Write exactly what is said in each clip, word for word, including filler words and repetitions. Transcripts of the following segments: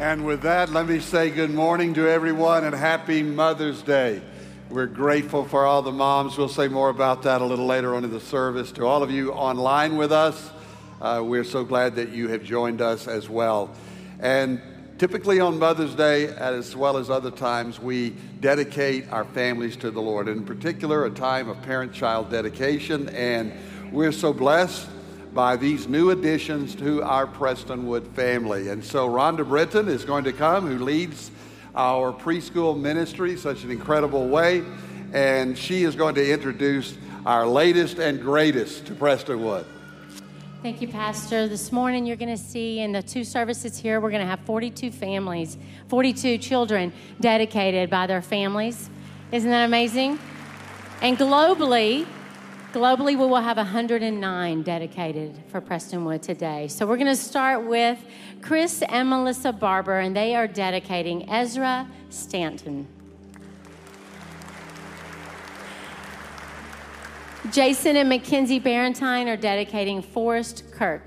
And with that, let me say good morning to everyone and happy Mother's Day. We're grateful for all the moms. We'll say more about that a little later on in the service. To all of you online with us, uh, we're so glad that you have joined us as well. And typically on Mother's Day, as well as other times, we dedicate our families to the Lord. In particular, a time of parent-child dedication. And we're so blessed by these new additions to our Prestonwood family. And so Rhonda Britton is going to come, who leads our preschool ministry such an incredible way, and she is going to introduce our latest and greatest to Prestonwood. Thank you, Pastor. This morning you're going to see in the two services here, we're going to have forty-two families, forty-two children dedicated by their families. Isn't that amazing? And globally, Globally, we will have one hundred nine dedicated for Prestonwood today. So we're going to start with Chris and Melissa Barber, and they are dedicating Ezra Stanton. Jason and Mackenzie Barentine are dedicating Forrest Kirk.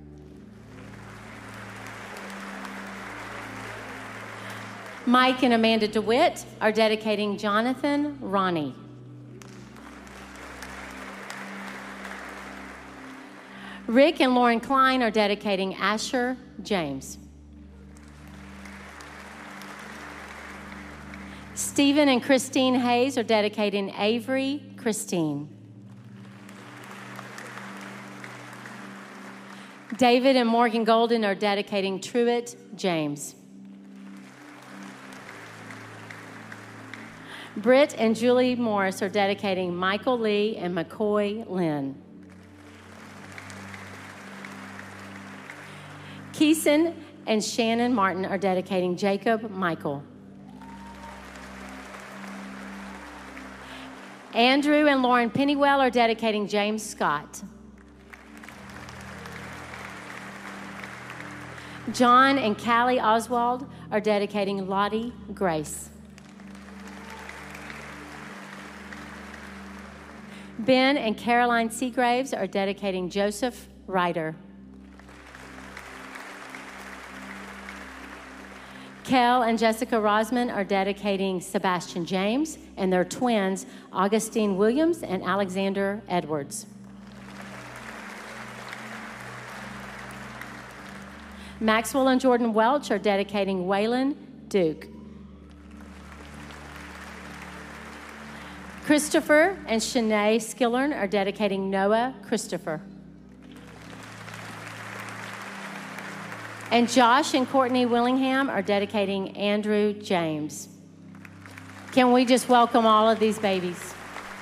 Mike and Amanda DeWitt are dedicating Jonathan Ronnie. Rick and Lauren Klein are dedicating Asher James. Stephen and Christine Hayes are dedicating Avery Christine. David and Morgan Golden are dedicating Truett James. Britt and Julie Morris are dedicating Michael Lee and McCoy Lynn. Keeson and Shannon Martin are dedicating Jacob Michael. Andrew and Lauren Pennywell are dedicating James Scott. John and Callie Oswald are dedicating Lottie Grace. Ben and Caroline Seagraves are dedicating Joseph Ryder. Kel and Jessica Rosman are dedicating Sebastian James and their twins, Augustine Williams and Alexander Edwards. Maxwell and Jordan Welch are dedicating Waylon Duke. Christopher and Shanae Skillern are dedicating Noah Christopher. And Josh and Courtney Willingham are dedicating Andrew James. Can we just welcome all of these babies?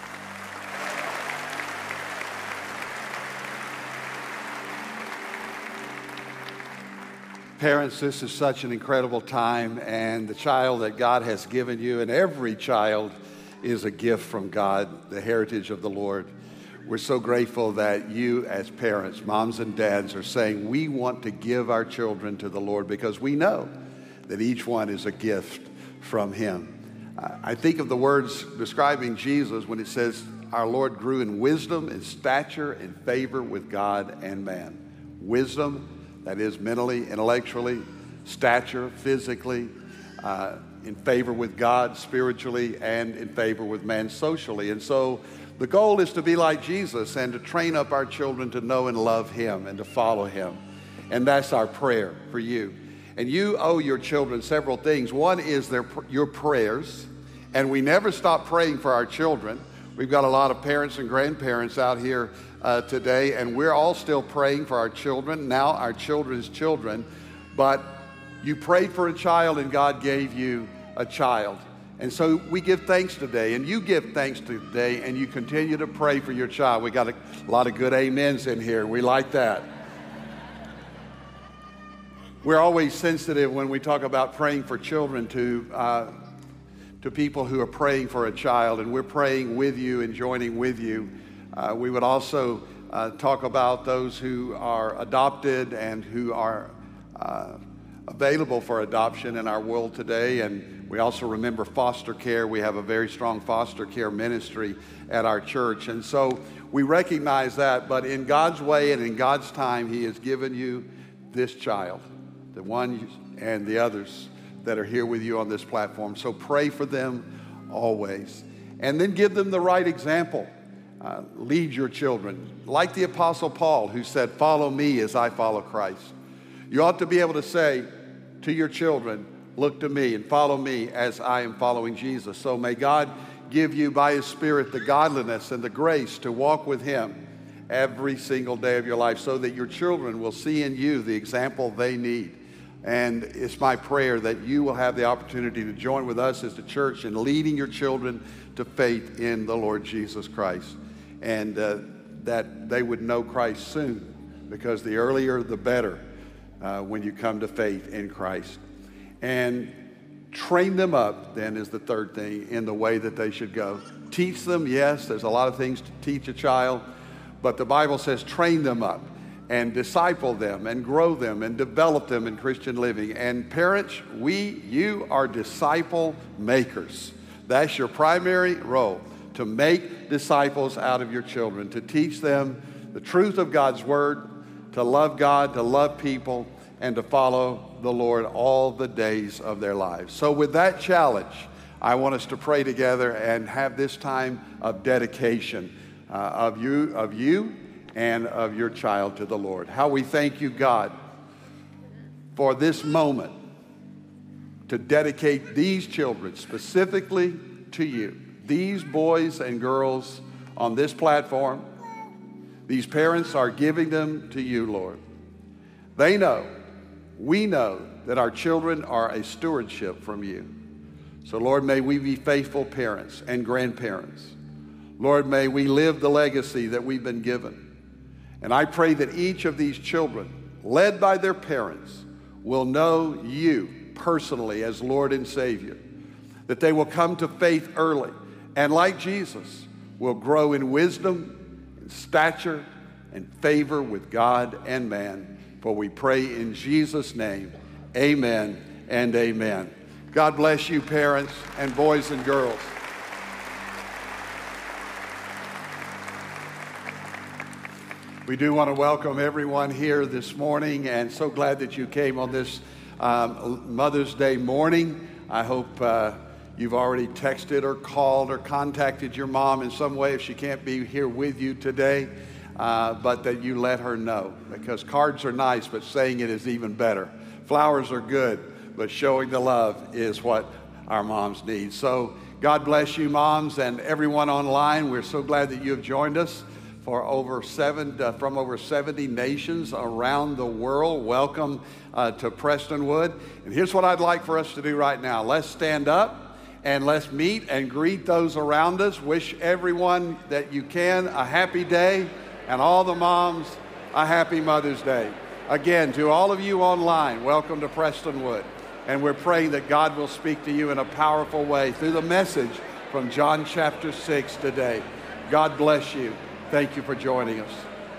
Parents, this is such an incredible time, and the child that God has given you, and every child is a gift from God, the heritage of the Lord. We're so grateful that you as parents, moms and dads, are saying we want to give our children to the Lord because we know that each one is a gift from Him. I think of the words describing Jesus when it says, our Lord grew in wisdom and stature and favor with God and man. Wisdom, that is mentally, intellectually, stature, physically, uh, in favor with God spiritually, and in favor with man socially. And so the goal is to be like Jesus and to train up our children to know and love Him and to follow Him. And that's our prayer for you. And you owe your children several things. One is their, your prayers. And we never stop praying for our children. We've got a lot of parents and grandparents out here uh, today, and we're all still praying for our children, now our children's children. But you prayed for a child and God gave you a child. And so we give thanks today, and you give thanks today, and you continue to pray for your child. We got a lot of good amens in here. We like that. We're always sensitive when we talk about praying for children to uh, to people who are praying for a child, and we're praying with you and joining with you. Uh, we would also uh, talk about those who are adopted and who are uh, available for adoption in our world today. And we also remember foster care. We have a very strong foster care ministry at our church. And so we recognize that, but in God's way and in God's time, He has given you this child. the one and the others that are here with you on this platform. So pray for them always. And then give them the right example. Uh, lead your children. Like the Apostle Paul, who said, follow me as I follow Christ. You ought to be able to say to your children, look to me and follow me as I am following Jesus. So may God give you by his Spirit the godliness and the grace to walk with him every single day of your life so that your children will see in you the example they need. And it's my prayer that you will have the opportunity to join with us as the church in leading your children to faith in the Lord Jesus Christ. And uh, that they would know Christ soon, because the earlier the better uh, when you come to faith in Christ. And train them up, then, is the third thing, in the way that they should go. Teach them, yes, there's a lot of things to teach a child, but the Bible says train them up and disciple them and grow them and develop them in Christian living. And parents, we, you are disciple makers. That's your primary role, to make disciples out of your children, to teach them the truth of God's word, to love God, to love people, and to follow the Lord all the days of their lives. So with that challenge, I want us to pray together and have this time of dedication uh, of you, of you and of your child to the Lord. How we thank you, God, for this moment to dedicate these children specifically to you. These boys and girls on this platform, these parents are giving them to you, Lord. They know, we know that our children are a stewardship from you. So, Lord, may we be faithful parents and grandparents. Lord, may we live the legacy that we've been given. And I pray that each of these children, led by their parents, will know you personally as Lord and Savior, that they will come to faith early, and like Jesus, will grow in wisdom, in stature, and favor with God and man. For we pray in Jesus' name, amen and amen. God bless you, parents and boys and girls. We do want to welcome everyone here this morning, and so glad that you came on this um, Mother's Day morning. I hope uh, you've already texted or called or contacted your mom in some way if she can't be here with you today, uh, but that you let her know, because cards are nice, but saying it is even better. Flowers are good, but showing the love is what our moms need. So God bless you, moms, and everyone online. We're so glad that you have joined us for over seven, uh, from over seventy nations around the world. Welcome uh, to Prestonwood. And here's what I'd like for us to do right now. Let's stand up and let's meet and greet those around us. Wish everyone that you can a happy day, and all the moms a happy Mother's Day. Again, to all of you online, welcome to Prestonwood. And we're praying that God will speak to you in a powerful way through the message from John chapter six today. God bless you. Thank you for joining us.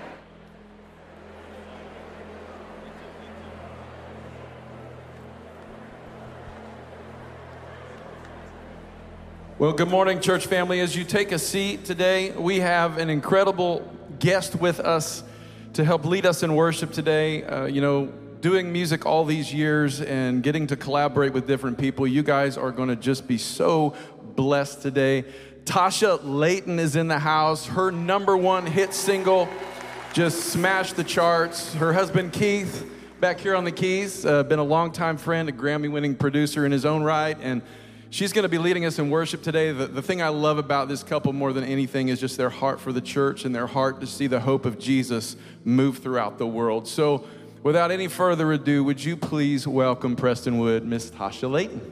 Well, good morning, church family. As you take a seat today, we have an incredible guest with us to help lead us in worship today. Uh, you know, doing music all these years and getting to collaborate with different people, you guys are going to just be so blessed today. Tasha Layton is in the house. Her number one hit single just smashed the charts. Her husband Keith, back here on the keys, uh, been a longtime friend, a Grammy-winning producer in his own right, and she's going to be leading us in worship today. The, the thing I love about this couple more than anything is just their heart for the church and their heart to see the hope of Jesus move throughout the world. So without any further ado, would you please welcome Prestonwood, Miss Tasha Layton.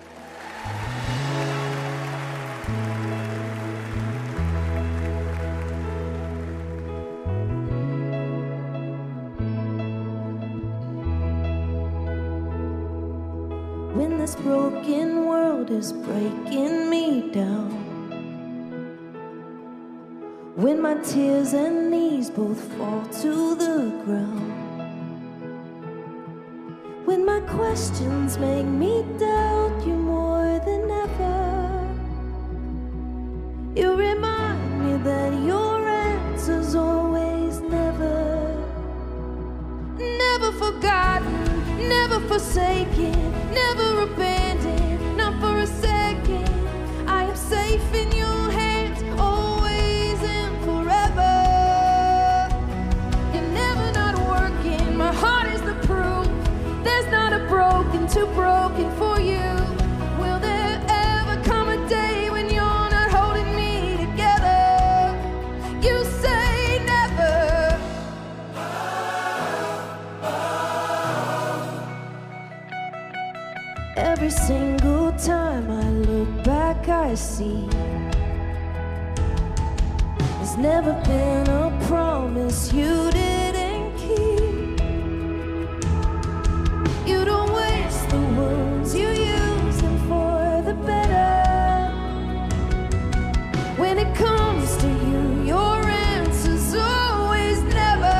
When this broken world is breaking me down, when my tears and knees both fall to the ground, when my questions make me doubt you more than ever, you remind me that your answer's always never, never forgotten, never never forsaken, never abandoned, not for a second. I am safe in your hands, always and forever. You're never not working, my heart is the proof. There's not a broken, too broken for you. Will there ever come a day when you're not holding me together? You say never. Every single time I look back, I see there's never been a promise you didn't keep. You don't waste the wounds, you use them for the better. When it comes to you, your answer's always never.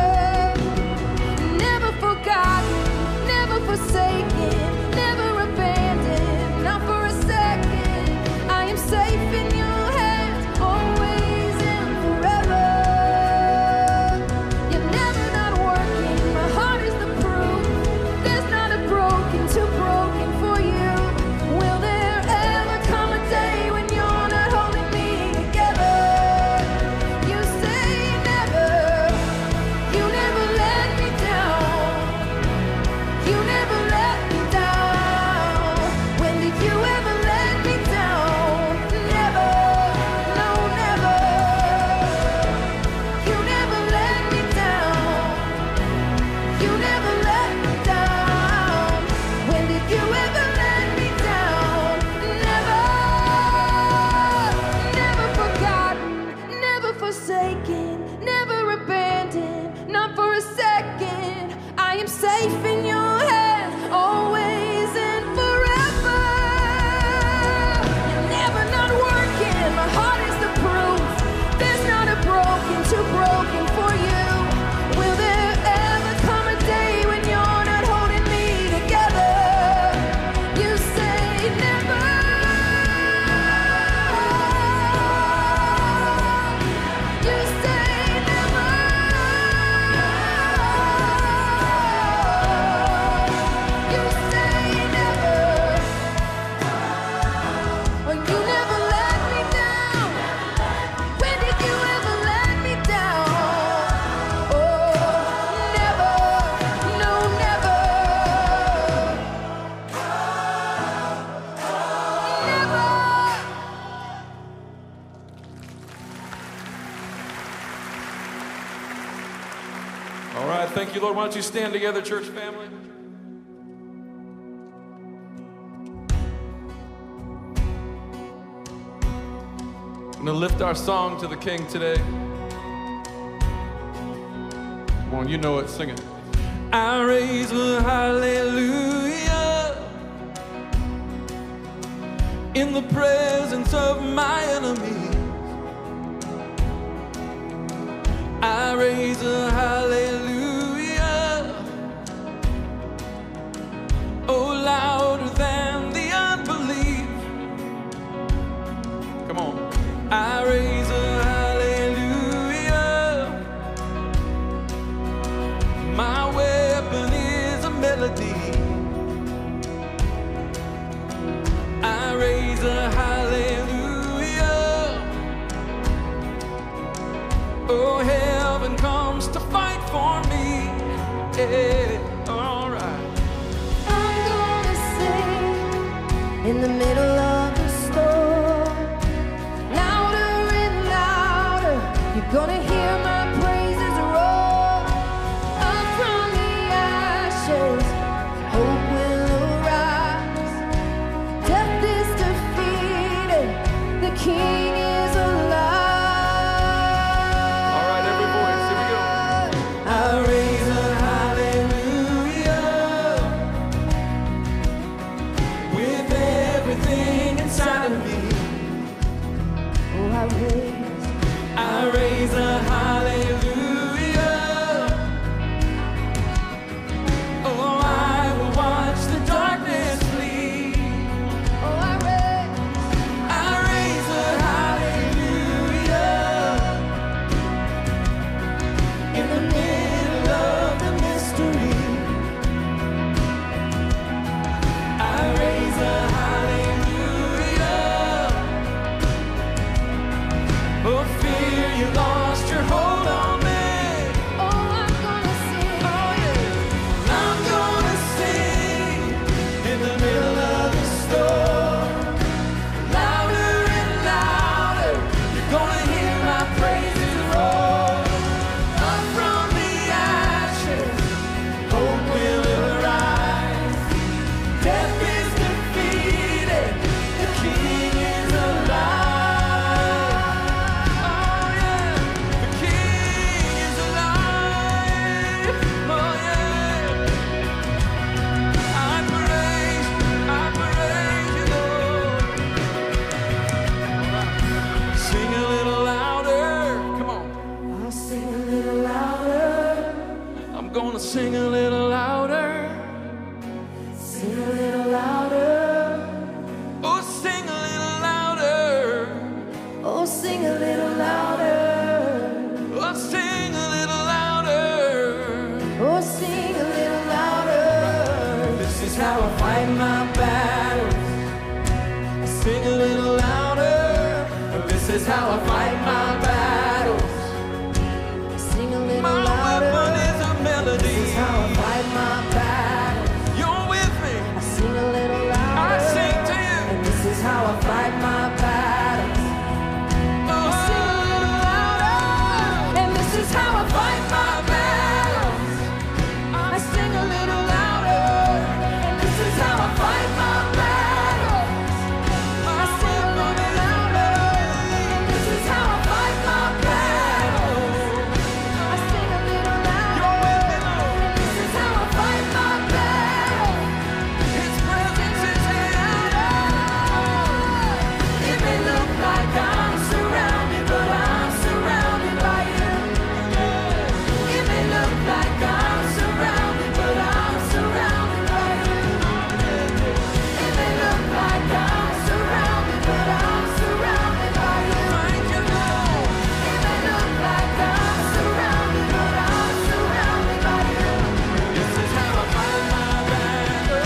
Never forgotten, never forsaken, never abandoned, not for a second. I am safe in your hands, always and forever. You're never not working, my heart is the proof. There's not a broken, too broken for you. Will there ever come a day when you're not holding me together? You say never. You never let me down. You never let me down. When did you ever let me down? Never, no, never. You never let me down. You never let me down. When did you ever let me down? Never, never forgotten, never forsaken, never abandoned, not for a second. I am safe in your hands, always and forever. You're never not working, my heart is the proof. There's not a broken, too broken for you. Will there ever come a day when you're not holding me together? You say never. You say never. You say never. Oh, you never let me down. When did you ever let me down? Oh, never. No, never. Never. All right, thank you, Lord. Why don't you stand together, church family? I'm going to lift our song to the King today. Come on, you know it. Sing it. I raise a hallelujah in the presence of my enemies. I raise a hallelujah, oh, louder than the unbelief. Come on. I raise a hallelujah. My weapon is a melody. I raise a hallelujah. Oh, heaven comes to fight for me. Yeah, all right. I'm gonna sing in the middle of the storm, louder and louder. You're gonna hear my praises roar. Up from the ashes, hope will arise. Death is defeated, the King is alive. All right, every voice, here we go. I raise a hallelujah With everything inside of me, Oh, I raise, I raise a hallelujah. Oh, I will watch the darkness flee. oh, I raise, I raise a hallelujah in the middle of the mystery. sing a little louder. Sing a little louder. Oh, sing a little louder. Oh, sing a little louder. Oh, sing a little louder. Oh, sing a little louder. This is how I fight my battles. Sing a little louder. This is how I fight my battles. Sing a little My louder. weapon is a melody. This is how I fight my battles. You're with me. I sing a little louder. I sing to you. And this is how I fight my battles. Oh, I sing a little louder. And this is how I fight my battles. I sing a little louder. And this is how I fight my battles. I sing a little louder. And this is how I fight my battles. I sing a little louder. And this is how I fight my battles. His presence is here. It may look like I'm surrounded, but I'm surrounded by you. It may look like I'm surrounded, but I'm surrounded by you. It may look like I'm surrounded, but I'm surrounded by you. Thank you, Lord. It may look like I'm surrounded, but I'm surrounded by you. This is how I fight my battle.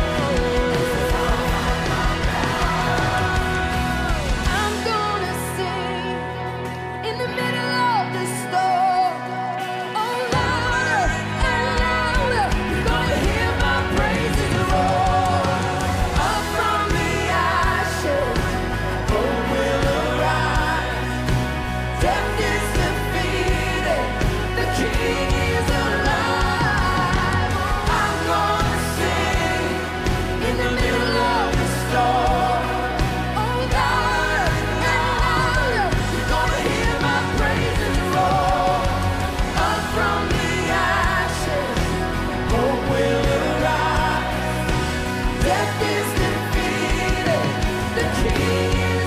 I'm gonna sing in the middle of the storm. Oh, louder and louder, you're gonna hear my praises roar. Up from the ashes, hope will arise. Death is defeated, the King is alive. I'm gonna sing in the middle of the storm. Oh, louder and louder, you're gonna hear my praises roar. Up from the ashes, hope will arise. Death is defeated, the King is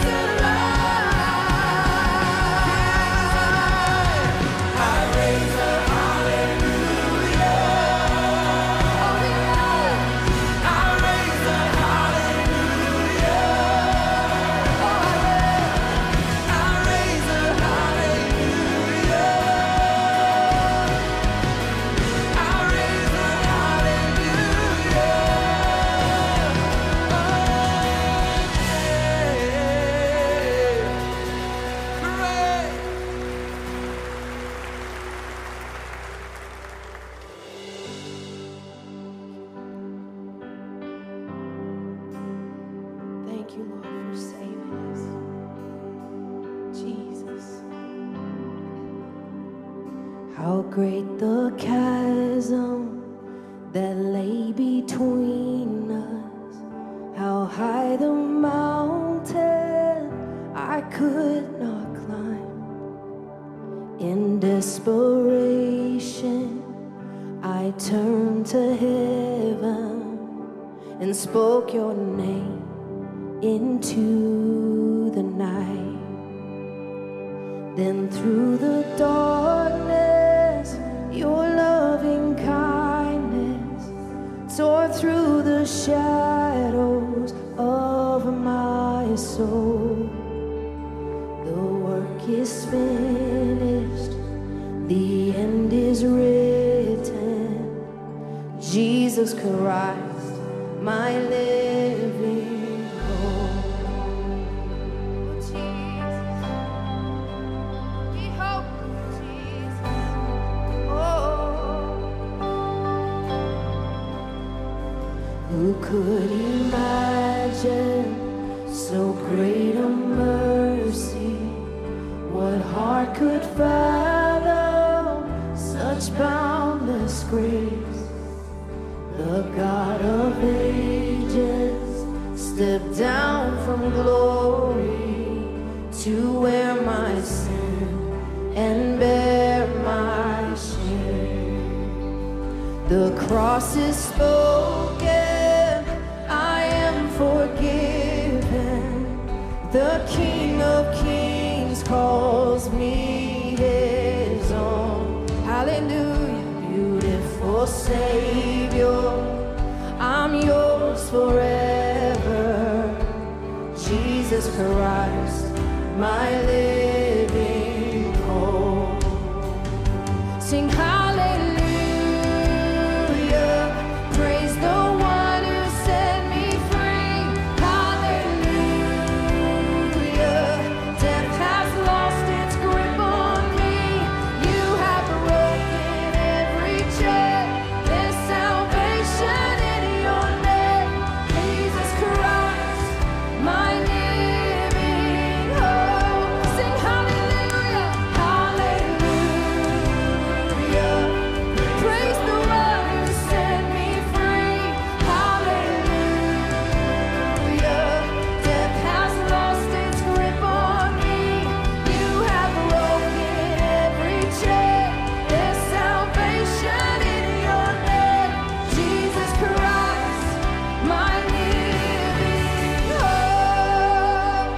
alive. I raise a hallelujah. Oh, yeah. I raise a hallelujah. Oh, I raise a hallelujah. I raise a Thank you, Lord, for saving us. Jesus. How great the chasm that lay between us. How high the mountain I could not climb. In desperation, I turned to heaven and spoke your name into the night. Then through the darkness, your loving kindness tore through the shadows of my soul. The work is finished, the end is written. Jesus Christ, my living hope. Jesus, we hope, Jesus. Oh, who could imagine so great a mercy? What heart could fathom such boundless grace? The God of ages stepped down from glory to wear my sin and bear my shame. The cross is spoken, I am forgiven. The King of Kings calls me his own. Hallelujah, beautiful Savior. I'm yours forever. Jesus Christ, my living hope. Sing hallelujah, praise the one who set me free. Hallelujah, death has lost its grip on me. You have broken every chain. There's salvation in your name, Jesus Christ, my living hope. Sing hallelujah, hallelujah, praise the one who set me free. Hallelujah, death has lost its grip on me. You have broken every chain. There's salvation in your name, Jesus Christ, my living hope.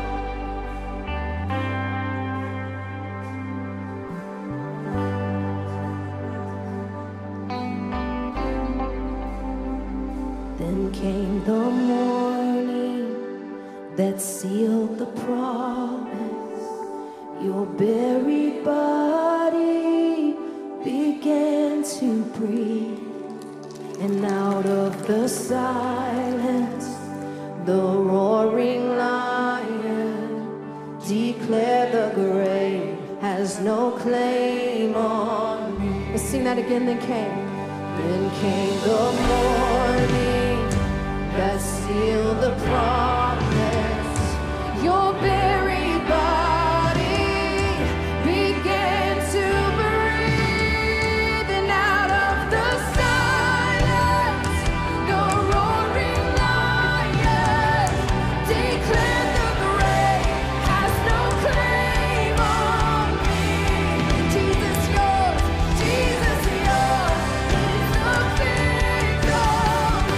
Then came the morning that sealed the promise. Your buried body began to breathe, and out of the silence, the roaring lion declared the grave has no claim on me. Let's sing that again. Then came, then came the morning that sealed the promise. Your buried body began to breathe, and out of the silence, the roaring lion declared the grave has no claim on me. Jesus, yours, Jesus, yours is the victory.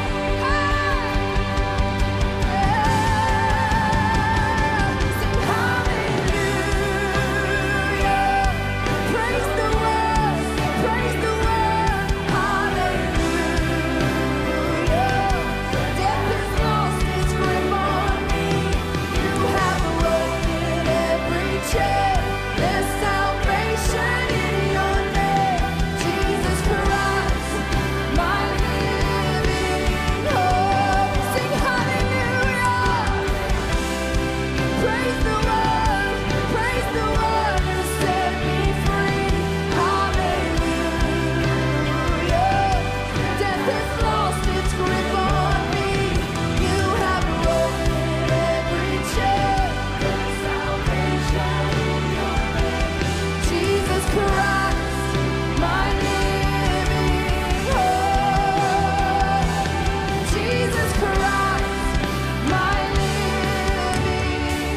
Sing hallelujah, praise the word, praise the word, hallelujah. Death has lost its grip on me. You have broken every chain. There's salvation in your name, Jesus Christ, my living hope. Sing hallelujah, praise the one, praise the one who set me free. Hallelujah, death has lost its grip on me. You have broken every chain. There's salvation in your name, Jesus Christ, my living hope. Jesus Christ, my living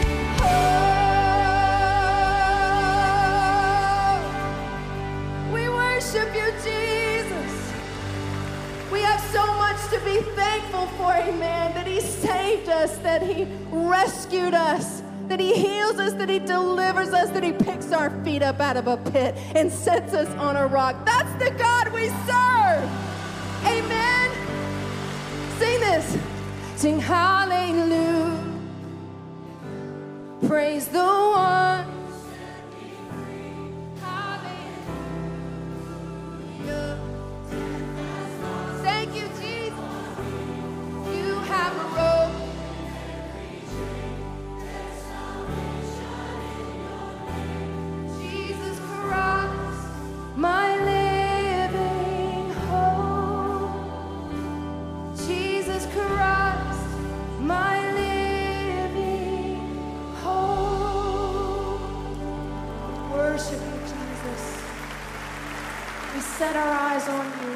hope. We worship you, Jesus. We have so much to be thankful for, amen, that he saved us, that he rescued us, that he heals us, that he delivers us, that he picks our feet up out of a pit and sets us on a rock. That's the God we serve. Amen. Sing this. Sing hallelujah. Praise the one. Hallelujah. Thank you, Jesus. You have broken. Jesus Christ, my living hope. Jesus Christ, my living hope. Worship you, Jesus. We set our eyes on you.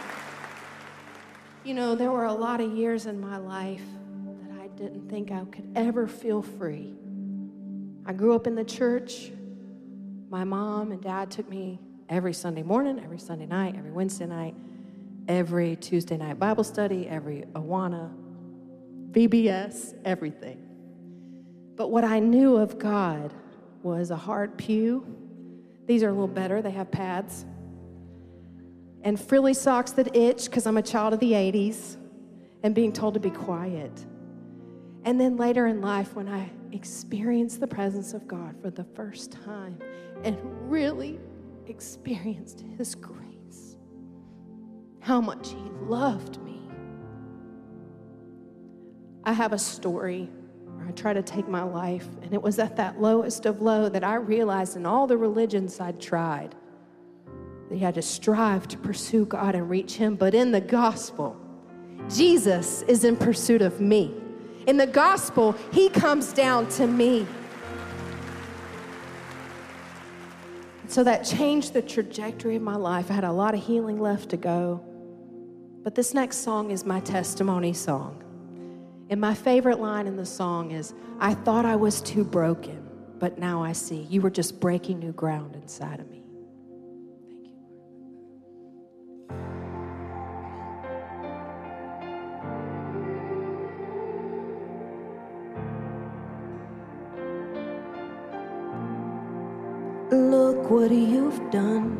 You know, there were a lot of years in my life that I didn't think I could ever feel free. I grew up in the church. My mom and dad took me every Sunday morning, every Sunday night, every Wednesday night, every Tuesday night Bible study, every Awana, V B S, everything. But what I knew of God was a hard pew. These are a little better. They have pads. and frilly socks that itch because I'm a child of the eighties, and being told to be quiet. And then later in life, when I experienced the presence of God for the first time and really experienced His grace, how much He loved me. I have a story where I try to take my life, and it was at that lowest of low that I realized in all the religions I'd tried that you had to strive to pursue God and reach Him. But in the gospel, Jesus is in pursuit of me. In the gospel, He comes down to me. So that changed the trajectory of my life. I had a lot of healing left to go. But this next song is my testimony song. And my favorite line in the song is, I thought I was too broken, but now I see you were just breaking new ground inside of me. Thank you. Look what you've done.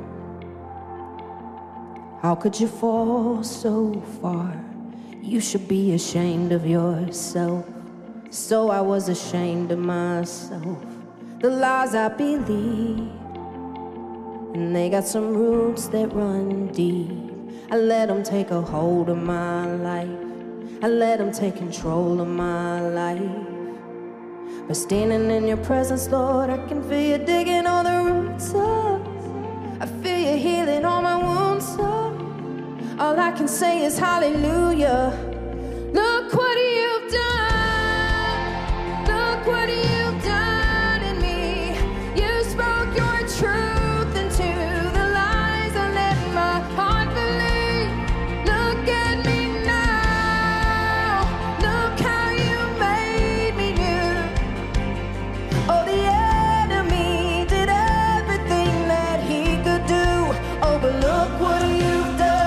How could you fall so far? You should be ashamed of yourself. So I was ashamed of myself. The lies I believe, and they got some roots that run deep. I let them take a hold of my life. I let them take control of my life. But standing in your presence, Lord, I can feel you digging all the roots up. I feel you healing all my wounds up. All I can say is hallelujah. Look what you've done. Look what you've done in me. You spoke your truth into the lies I let my heart believe. Look at me now. Look how you made me new. Oh, the enemy did everything that he could do. Oh, but look what you've done.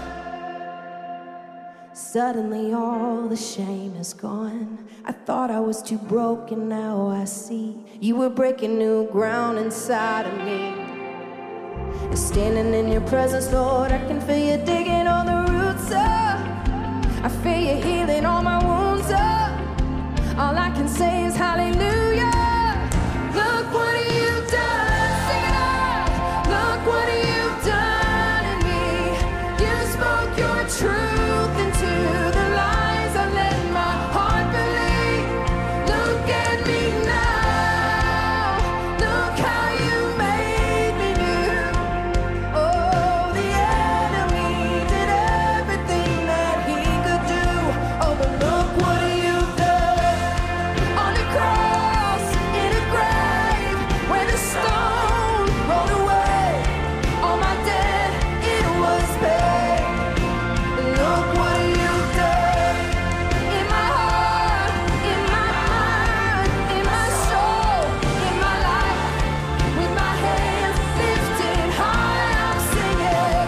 Suddenly all the shame is gone. I thought I was too broken, now I see you were breaking new ground inside of me. And standing in your presence, Lord, I can feel you digging all the roots up. I feel you healing all my wounds up. All I can say is hallelujah. Look what you've done. Sing it out. Look what you've done in me. You spoke your truth into the lies I let my heart believe. Look at me now. Look how you made me new. Oh, the enemy did everything that he could do. Oh, but look what you've done. On the cross, in a grave, where the stone rolled away. All my debt, it was paid. Look what you've done. In my heart, in my mind, in my soul, in my life. With my hands lifted high, I'm singing.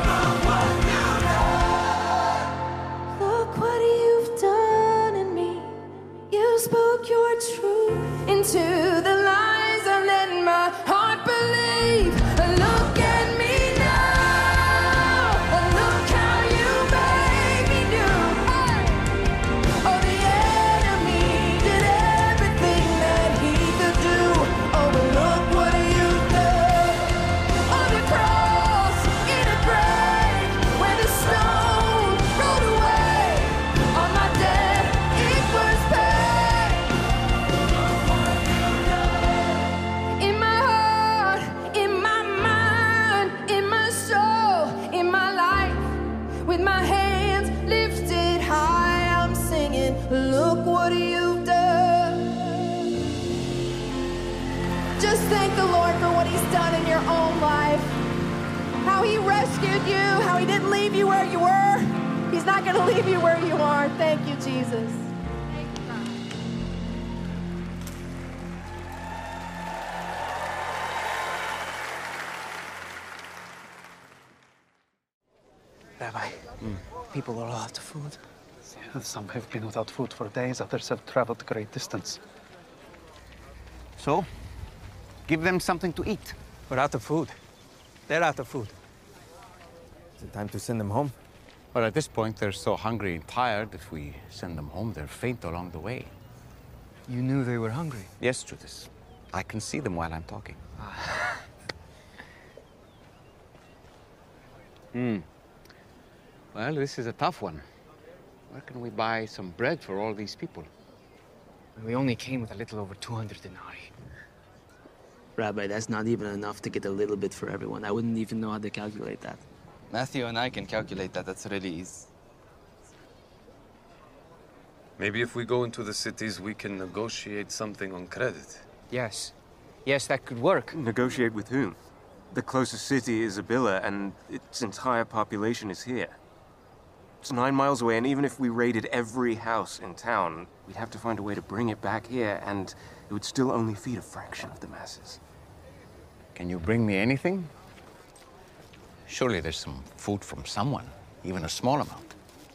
Look what you've done in me. You spoke your truth into the lies I let my heart believe. Look at me now. Look how you made me new. Oh, the enemy did everything that he could do. Oh, but look what you've done. On the cross, in a grave, where the stone rolled away. All my debt, it was paid. In my heart, in my mind, in my soul, in my life. With my hands lifted high, I'm singing. Look what you've done. Just thank the Lord for what He's done in your own life. How He rescued you, how He didn't leave you where you were. He's not going to leave you where you are. Thank you, Jesus. Rabbi, people are out of food. Some have been without food for days, others have traveled a great distance. So, give them something to eat. We're out of food. They're out of food. Is it time to send them home? But at this point, they're so hungry and tired, if we send them home, they'll faint along the way. You knew they were hungry? Yes, Judas. I can see them while I'm talking. Hmm. Well, this is a tough one. Where can we buy some bread for all these people? We only came with a little over two hundred denarii. Rabbi, that's not even enough to get a little bit for everyone. I wouldn't even know how to calculate that. Matthew and I can calculate that. That's really easy. Maybe if we go into the cities, we can negotiate something on credit. Yes. Yes, that could work. Negotiate with whom? The closest city is Abila, and its entire population is here. It's nine miles away, and even if we raided every house in town, we'd have to find a way to bring it back here, and it would still only feed a fraction of the masses. Can you bring me anything? Surely there's some food from someone, even a small amount.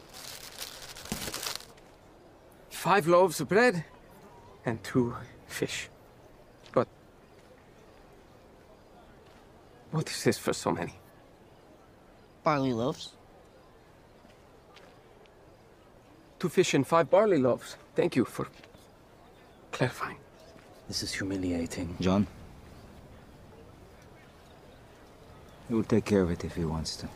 Five loaves of bread and two fish. But what is this for so many? Barley loaves. Two fish and five barley loaves. Thank you for clarifying. This is humiliating. John? He will take care of it if he wants to.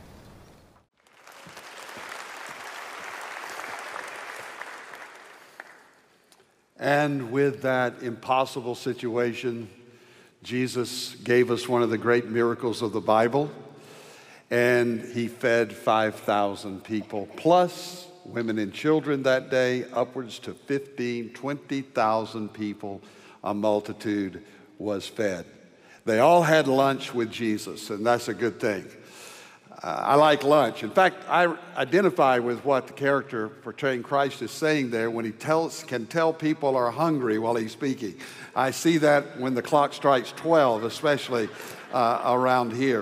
And with that impossible situation, Jesus gave us one of the great miracles of the Bible, and he fed five thousand people, plus women and children that day, upwards to fifteen, twenty thousand people. A multitude was fed. They all had lunch with Jesus, and that's a good thing. Uh, I like lunch. In fact, I identify with what the character portraying Christ is saying there when he tells, can tell people are hungry while he's speaking. I see that when the clock strikes twelve, especially uh, around here.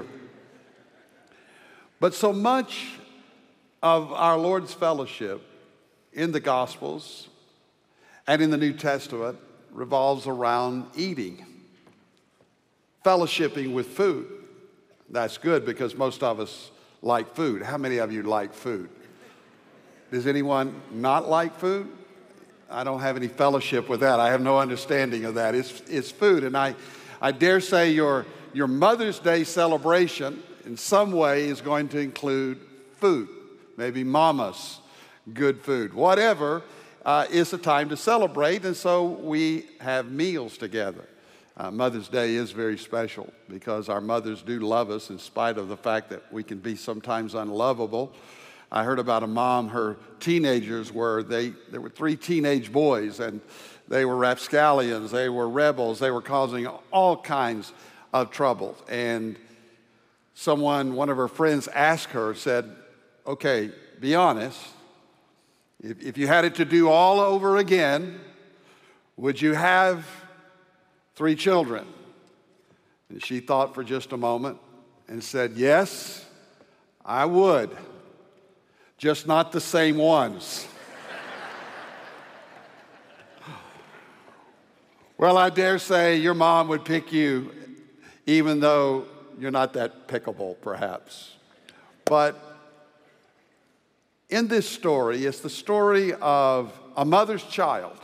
But so much of our Lord's fellowship in the Gospels and in the New Testament revolves around eating, fellowshipping with food. That's good because most of us like food. How many of you like food? Does anyone not like food? I don't have any fellowship with that. I have no understanding of that. It's, it's food. And I, I dare say your, your Mother's Day celebration in some way is going to include food. Maybe mama's good food. Whatever, uh, is a time to celebrate. And so we have meals together. Uh, Mother's Day is very special because our mothers do love us in spite of the fact that we can be sometimes unlovable. I heard about a mom, her teenagers were, they, there were three teenage boys, and they were rapscallions, they were rebels, they were causing all kinds of trouble. And someone, one of her friends asked her, said, okay, be honest, if, if you had it to do all over again, would you have three children? And she thought for just a moment and said, yes, I would, just not the same ones. Well, I dare say your mom would pick you, even though you're not that pickable, perhaps. But in this story, it's the story of a mother's child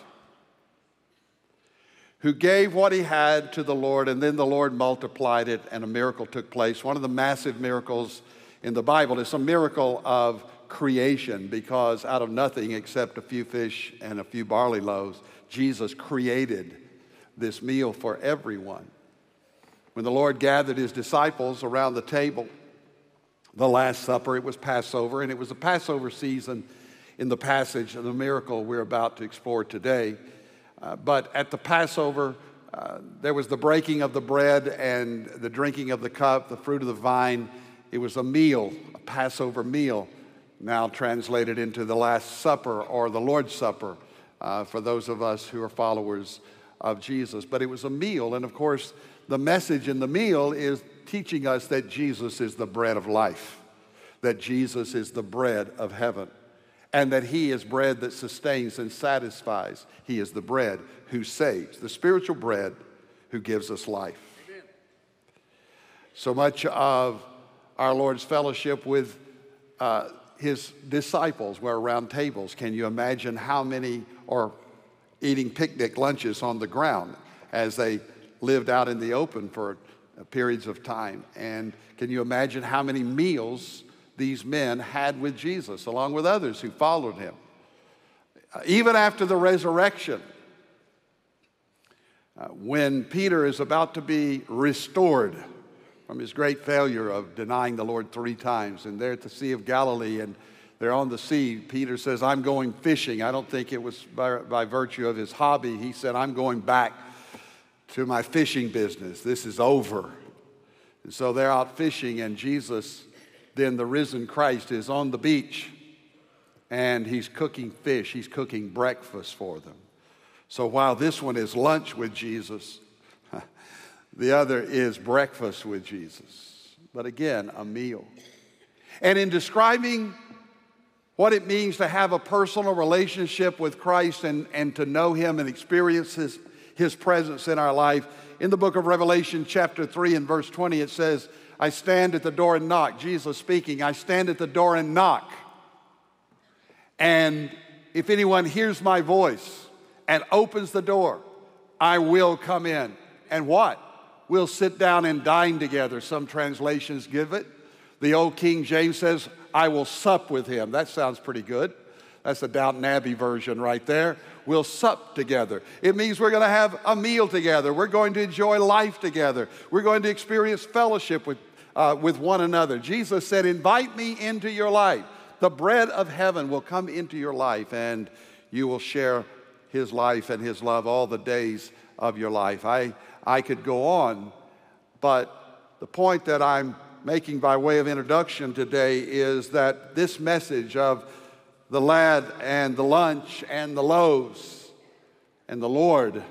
who gave what he had to the Lord, and then the Lord multiplied it, and a miracle took place. One of the massive miracles in the Bible is a miracle of creation, because out of nothing except a few fish and a few barley loaves, Jesus created this meal for everyone. When the Lord gathered his disciples around the table, the Last Supper, it was Passover, and it was a Passover season in the passage of the miracle we're about to explore today. Uh, but at the Passover, uh, there was the breaking of the bread and the drinking of the cup, the fruit of the vine. It was a meal, a Passover meal, now translated into the Last Supper or the Lord's Supper uh, for those of us who are followers of Jesus. But it was a meal, and of course, the message in the meal is teaching us that Jesus is the bread of life, that Jesus is the bread of heaven, and that he is bread that sustains and satisfies. He is the bread who saves, the spiritual bread who gives us life. Amen. So much of our Lord's fellowship with uh, his disciples were around tables. Can you imagine how many are eating picnic lunches on the ground as they lived out in the open for periods of time? And can you imagine how many meals these men had with Jesus, along with others who followed him? Uh, even after the resurrection, uh, when Peter is about to be restored from his great failure of denying the Lord three times, and they're at the Sea of Galilee, and they're on the sea, Peter says, I'm going fishing. I don't think it was by, by virtue of his hobby. He said, I'm going back to my fishing business. This is over. And so they're out fishing, and Jesus, then the risen Christ, is on the beach, and he's cooking fish. He's cooking breakfast for them. So while this one is lunch with Jesus, the other is breakfast with Jesus. But again, a meal. And in describing what it means to have a personal relationship with Christ and, and to know him and experience his, his presence in our life, in the book of Revelation chapter three and verse twenty, it says, I stand at the door and knock. Jesus speaking, I stand at the door and knock. And if anyone hears my voice and opens the door, I will come in. And what? We'll sit down and dine together. Some translations give it. The old King James says, I will sup with him. That sounds pretty good. That's the Downton Abbey version right there. We'll sup together. It means we're going to have a meal together. We're going to enjoy life together. We're going to experience fellowship with, uh, with one another. Jesus said, invite me into your life. The bread of heaven will come into your life, and you will share his life and his love all the days of your life. I, I could go on, but the point that I'm making by way of introduction today is that this message of the lad and the lunch and the loaves and the Lord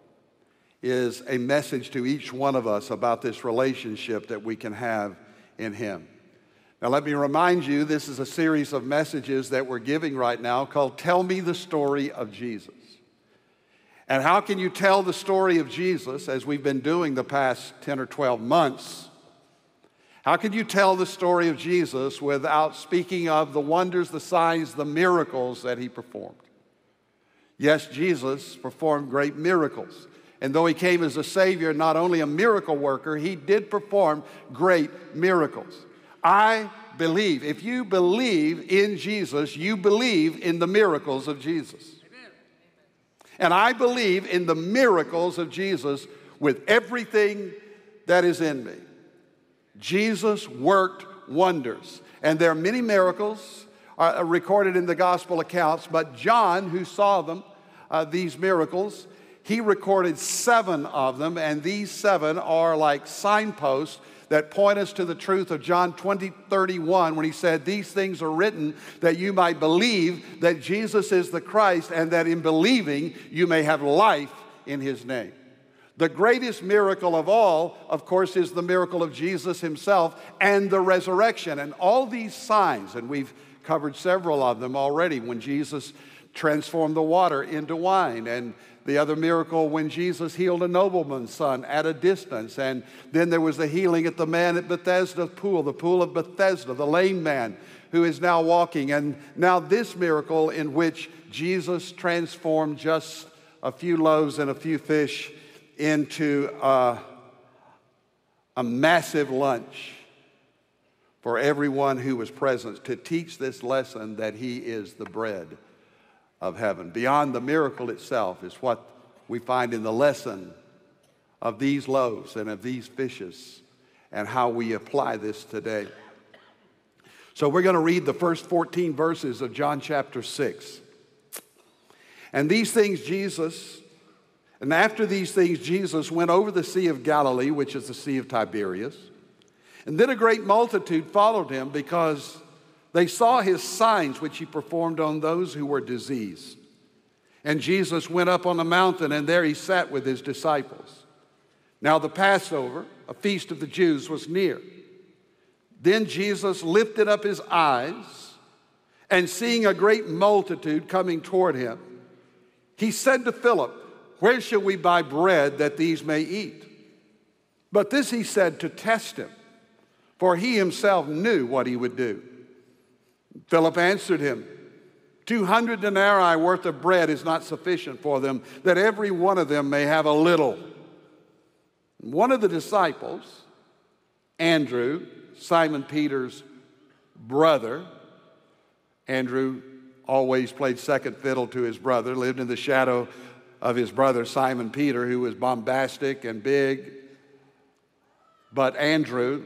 is a message to each one of us about this relationship that we can have in him. Now, let me remind you, this is a series of messages that we're giving right now called Tell Me the Story of Jesus. And how can you tell the story of Jesus, as we've been doing the past ten or twelve months? How can you tell the story of Jesus without speaking of the wonders, the signs, the miracles that he performed? Yes, Jesus performed great miracles. And though he came as a Savior, not only a miracle worker, he did perform great miracles. I believe, if you believe in Jesus, you believe in the miracles of Jesus. Amen. And I believe in the miracles of Jesus with everything that is in me. Jesus worked wonders. And there are many miracles uh, recorded in the gospel accounts, but John, who saw them, uh, these miracles, he recorded seven of them, and these seven are like signposts that point us to the truth of John twenty, thirty-one, when he said, these things are written that you might believe that Jesus is the Christ, and that in believing you may have life in his name. The greatest miracle of all, of course, is the miracle of Jesus himself and the resurrection. And all these signs, and we've covered several of them already, when Jesus transformed the water into wine, and the other miracle when Jesus healed a nobleman's son at a distance. And then there was the healing at the man at Bethesda pool, the pool of Bethesda, the lame man who is now walking. And now this miracle in which Jesus transformed just a few loaves and a few fish into a, a massive lunch for everyone who was present, to teach this lesson that he is the bread of heaven. Beyond the miracle itself is what we find in the lesson of these loaves and of these fishes and how we apply this today. So we're going to read the first fourteen verses of John chapter six. And these things Jesus, and after these things Jesus went over the Sea of Galilee, which is the Sea of Tiberias. And then a great multitude followed him because they saw his signs which he performed on those who were diseased. And Jesus went up on a mountain, and there he sat with his disciples. Now the Passover, a feast of the Jews, was near. Then Jesus lifted up his eyes, and seeing a great multitude coming toward him, he said to Philip, where shall we buy bread that these may eat? But this he said to test him, for he himself knew what he would do. Philip answered him, Two hundred denarii worth of bread is not sufficient for them, that every one of them may have a little. One of the disciples, Andrew, Simon Peter's brother, Andrew always played second fiddle to his brother, lived in the shadow of his brother Simon Peter, who was bombastic and big. But Andrew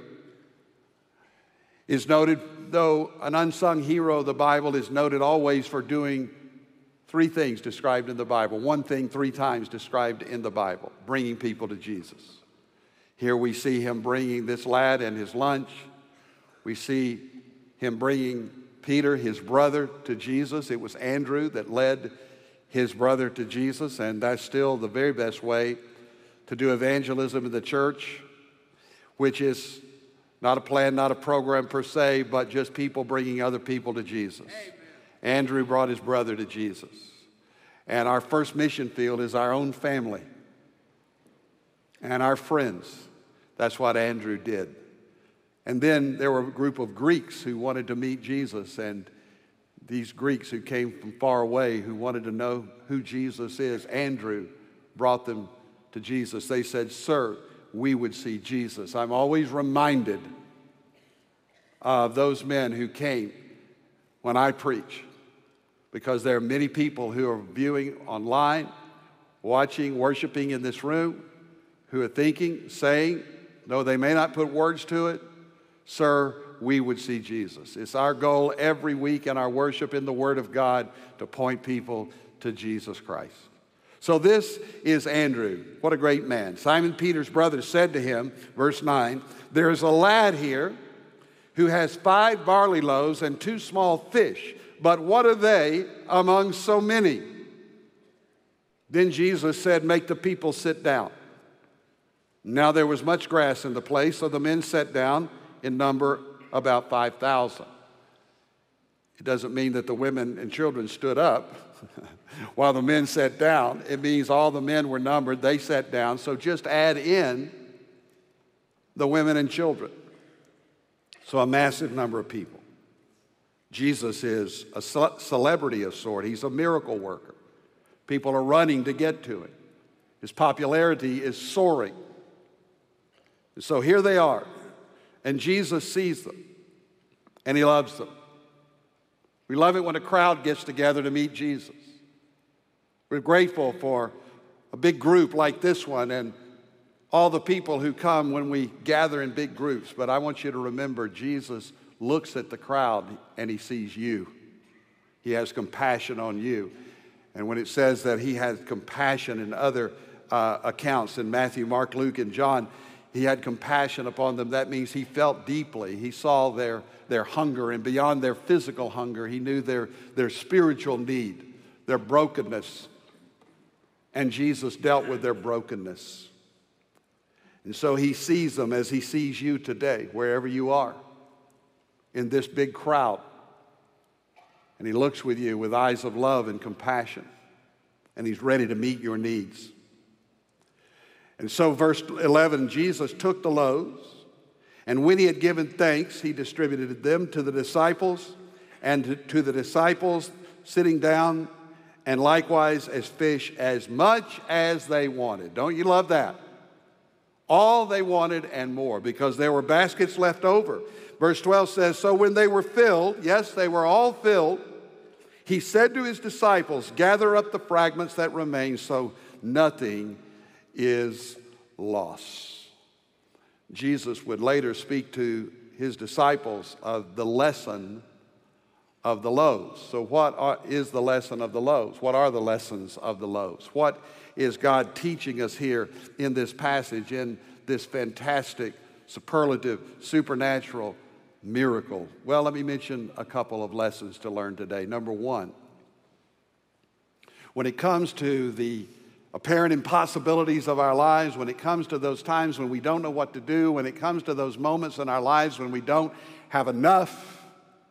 is noted, though an unsung hero of the Bible, is noted always for doing three things described in the Bible. One thing three times described in the Bible, bringing people to Jesus. Here we see him bringing this lad and his lunch. We see him bringing Peter, his brother, to Jesus. It was Andrew that led his brother to Jesus, and that's still the very best way to do evangelism in the church, which is not a plan, not a program per se, but just people bringing other people to Jesus. Amen. Andrew brought his brother to Jesus. And our first mission field is our own family and our friends. That's what Andrew did. And then there were a group of Greeks who wanted to meet Jesus, and these Greeks who came from far away, who wanted to know who Jesus is, Andrew brought them to Jesus. They said, Sir, we would see Jesus. I'm always reminded of those men who came when I preach, because there are many people who are viewing online, watching, worshiping in this room, who are thinking, saying, though they may not put words to it, Sir, we would see Jesus. It's our goal every week in our worship in the Word of God to point people to Jesus Christ. So this is Andrew. What a great man. Simon Peter's brother said to him, verse nine, There is a lad here who has five barley loaves and two small fish, but what are they among so many? Then Jesus said, Make the people sit down. Now there was much grass in the place, so the men sat down, in number about five thousand. It doesn't mean that the women and children stood up while the men sat down. It means all the men were numbered, they sat down. So just add in the women and children. So a massive number of people. Jesus is a celebrity of sort. He's a miracle worker. People are running to get to him. His popularity is soaring. So here they are. And Jesus sees them, and he loves them. We love it when a crowd gets together to meet Jesus. We're grateful for a big group like this one and all the people who come when we gather in big groups. But I want you to remember, Jesus looks at the crowd and he sees you. He has compassion on you. And when it says that he has compassion in other uh, accounts in Matthew, Mark, Luke, and John, he had compassion upon them. That means he felt deeply. He saw their, their hunger, and beyond their physical hunger, he knew their, their spiritual need, their brokenness. And Jesus dealt with their brokenness. And so he sees them as he sees you today, wherever you are, in this big crowd. And he looks with you with eyes of love and compassion, and he's ready to meet your needs. And so verse eleven, Jesus took the loaves, and when he had given thanks, he distributed them to the disciples, and to, to the disciples sitting down, and likewise as fish, as much as they wanted. Don't you love that? All they wanted and more, because there were baskets left over. Verse twelve says, So when they were filled, yes, they were all filled, he said to his disciples, Gather up the fragments that remain, so nothing is lost. Jesus would later speak to his disciples of the lesson of the loaves. So what are, is the lesson of the loaves? What are the lessons of the loaves? What is God teaching us here in this passage, in this fantastic, superlative, supernatural miracle? Well, let me mention a couple of lessons to learn today. Number one, when it comes to the apparent impossibilities of our lives, when it comes to those times when we don't know what to do, when it comes to those moments in our lives when we don't have enough,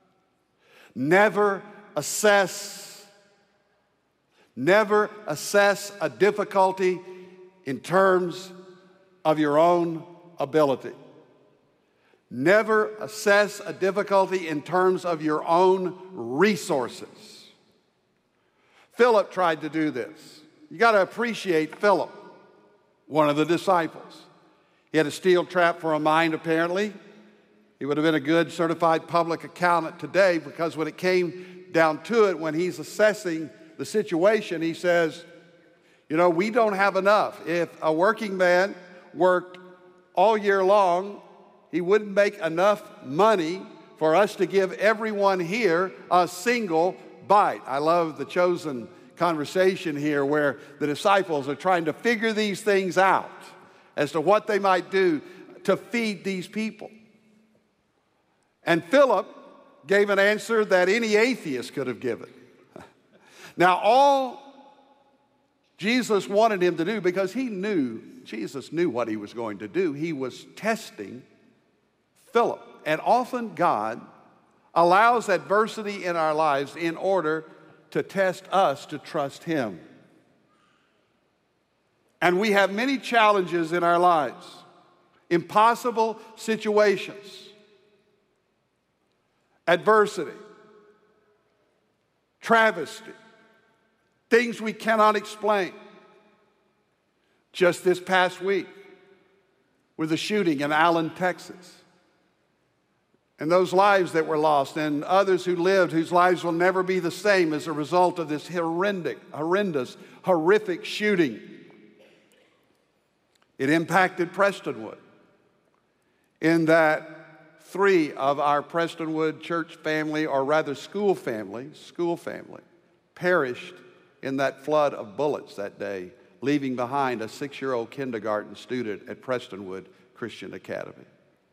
never assess, never assess a difficulty in terms of your own ability. Never assess a difficulty in terms of your own resources. Philip tried to do this. You got to appreciate Philip, one of the disciples. He had a steel trap for a mind, apparently. He would have been a good certified public accountant today, because when it came down to it, when he's assessing the situation, he says, you know, we don't have enough. If a working man worked all year long, he wouldn't make enough money for us to give everyone here a single bite. I love the chosen conversation here where the disciples are trying to figure these things out as to what they might do to feed these people. And Philip gave an answer that any atheist could have given. Now, all Jesus wanted him to do, because he knew, Jesus knew what he was going to do, he was testing Philip. And often God allows adversity in our lives in order to test us to trust him. And we have many challenges in our lives, impossible situations, adversity, travesty, things we cannot explain. Just this past week, with the shooting in Allen, Texas, and those lives that were lost, and others who lived whose lives will never be the same as a result of this horrific, horrendous, horrific shooting. It impacted Prestonwood, in that three of our Prestonwood church family, or rather school family, school family, perished in that flood of bullets that day, leaving behind a six-year-old kindergarten student at Prestonwood Christian Academy.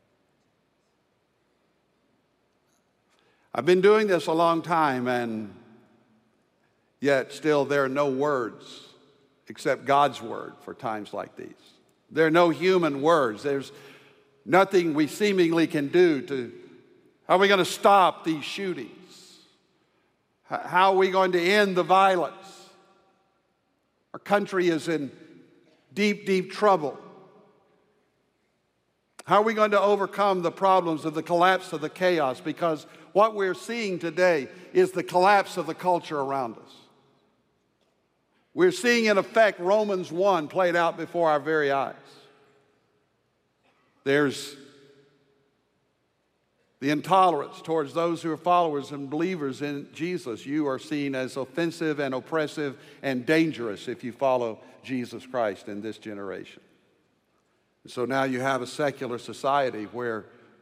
I've been doing this a long time, and yet still there are no words except God's word for times like these. There are no human words. There's nothing we seemingly can do to, how are we going to stop these shootings? How are we going to end the violence? Our country is in deep, deep trouble. How are we going to overcome the problems of the collapse of the chaos? Because what we're seeing today is the collapse of the culture around us. We're seeing, in effect, Romans one played out before our very eyes. There's the intolerance towards those who are followers and believers in Jesus. You are seen as offensive and oppressive and dangerous if you follow Jesus Christ in this generation. And so now you have a secular society where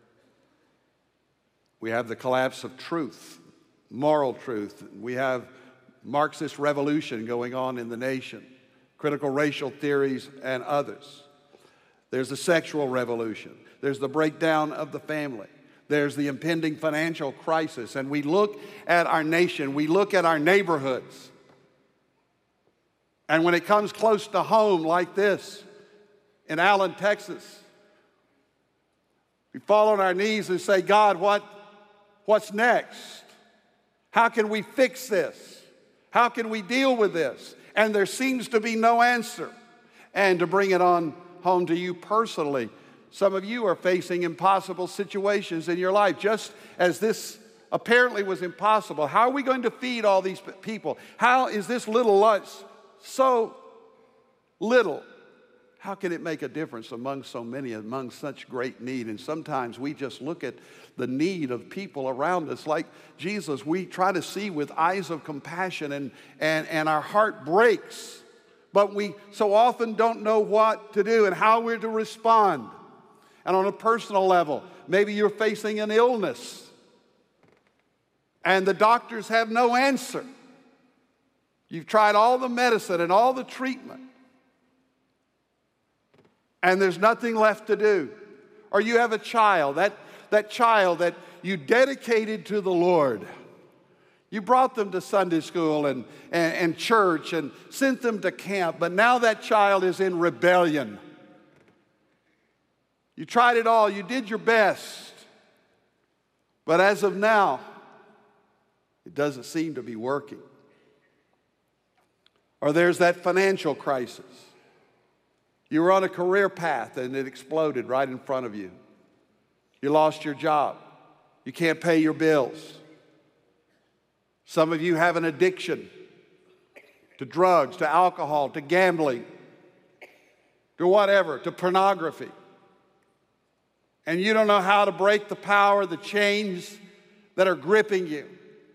we have the collapse of truth, moral truth. We have Marxist revolution going on in the nation, critical racial theories and others. There's the sexual revolution. There's the breakdown of the family. There's the impending financial crisis. And we look at our nation, we look at our neighborhoods. And when it comes close to home like this, in Allen, Texas, we fall on our knees and say, God, what, what's next? How can we fix this? How can we deal with this? And there seems to be no answer. And to bring it on home to you personally, some of you are facing impossible situations in your life, just as this apparently was impossible. How are we going to feed all these people? How is this little lunch so little? How can it make a difference among so many, among such great need? And sometimes we just look at the need of people around us like Jesus. We try to see with eyes of compassion, and, and, and our heart breaks. But we so often don't know what to do and how we're to respond. And on a personal level, maybe you're facing an illness and the doctors have no answer. You've tried all the medicine and all the treatment, and there's nothing left to do. Or you have a child, that, that child that you dedicated to the Lord. You brought them to Sunday school and, and, and church and sent them to camp, but now that child is in rebellion. You tried it all, you did your best, but as of now, it doesn't seem to be working. Or there's that financial crisis. You were on a career path and it exploded right in front of you. You lost your job. You can't pay your bills. Some of you have an addiction to drugs, to alcohol, to gambling, to whatever, to pornography. And you don't know how to break the power, the chains that are gripping you.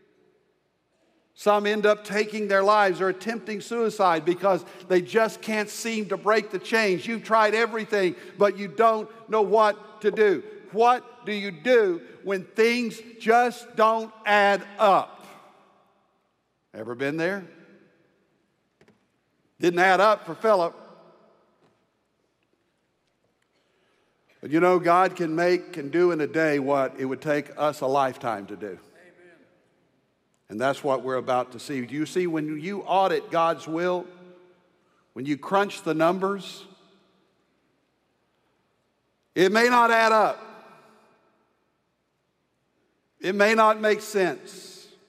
Some end up taking their lives or attempting suicide because they just can't seem to break the chains. You've tried everything, but you don't know what to do. What do you do when things just don't add up? Ever been there? Didn't add up for Philip. But you know, God can make, can do in a day what it would take us a lifetime to do. Amen. And that's what we're about to see. Do you see, when you audit God's will, when you crunch the numbers, it may not add up. It may not make sense.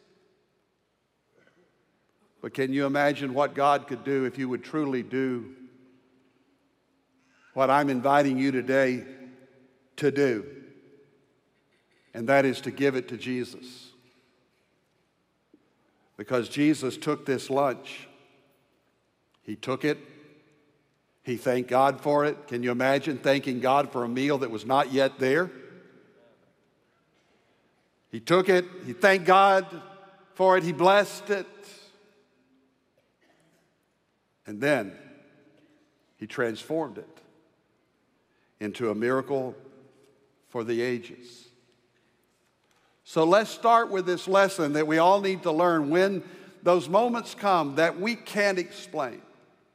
But can you imagine what God could do if you would truly do what I'm inviting you today to do? And that is to give it to Jesus. Because Jesus took this lunch. He took it. He thanked God for it. Can you imagine thanking God for a meal that was not yet there? He took it. He thanked God for it. He blessed it. And then he transformed it into a miracle for the ages. So let's start with this lesson that we all need to learn when those moments come that we can't explain.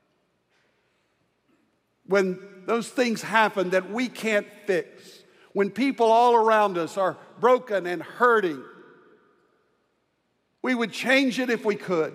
When those things happen that we can't fix. When people all around us are broken and hurting. We would change it if we could.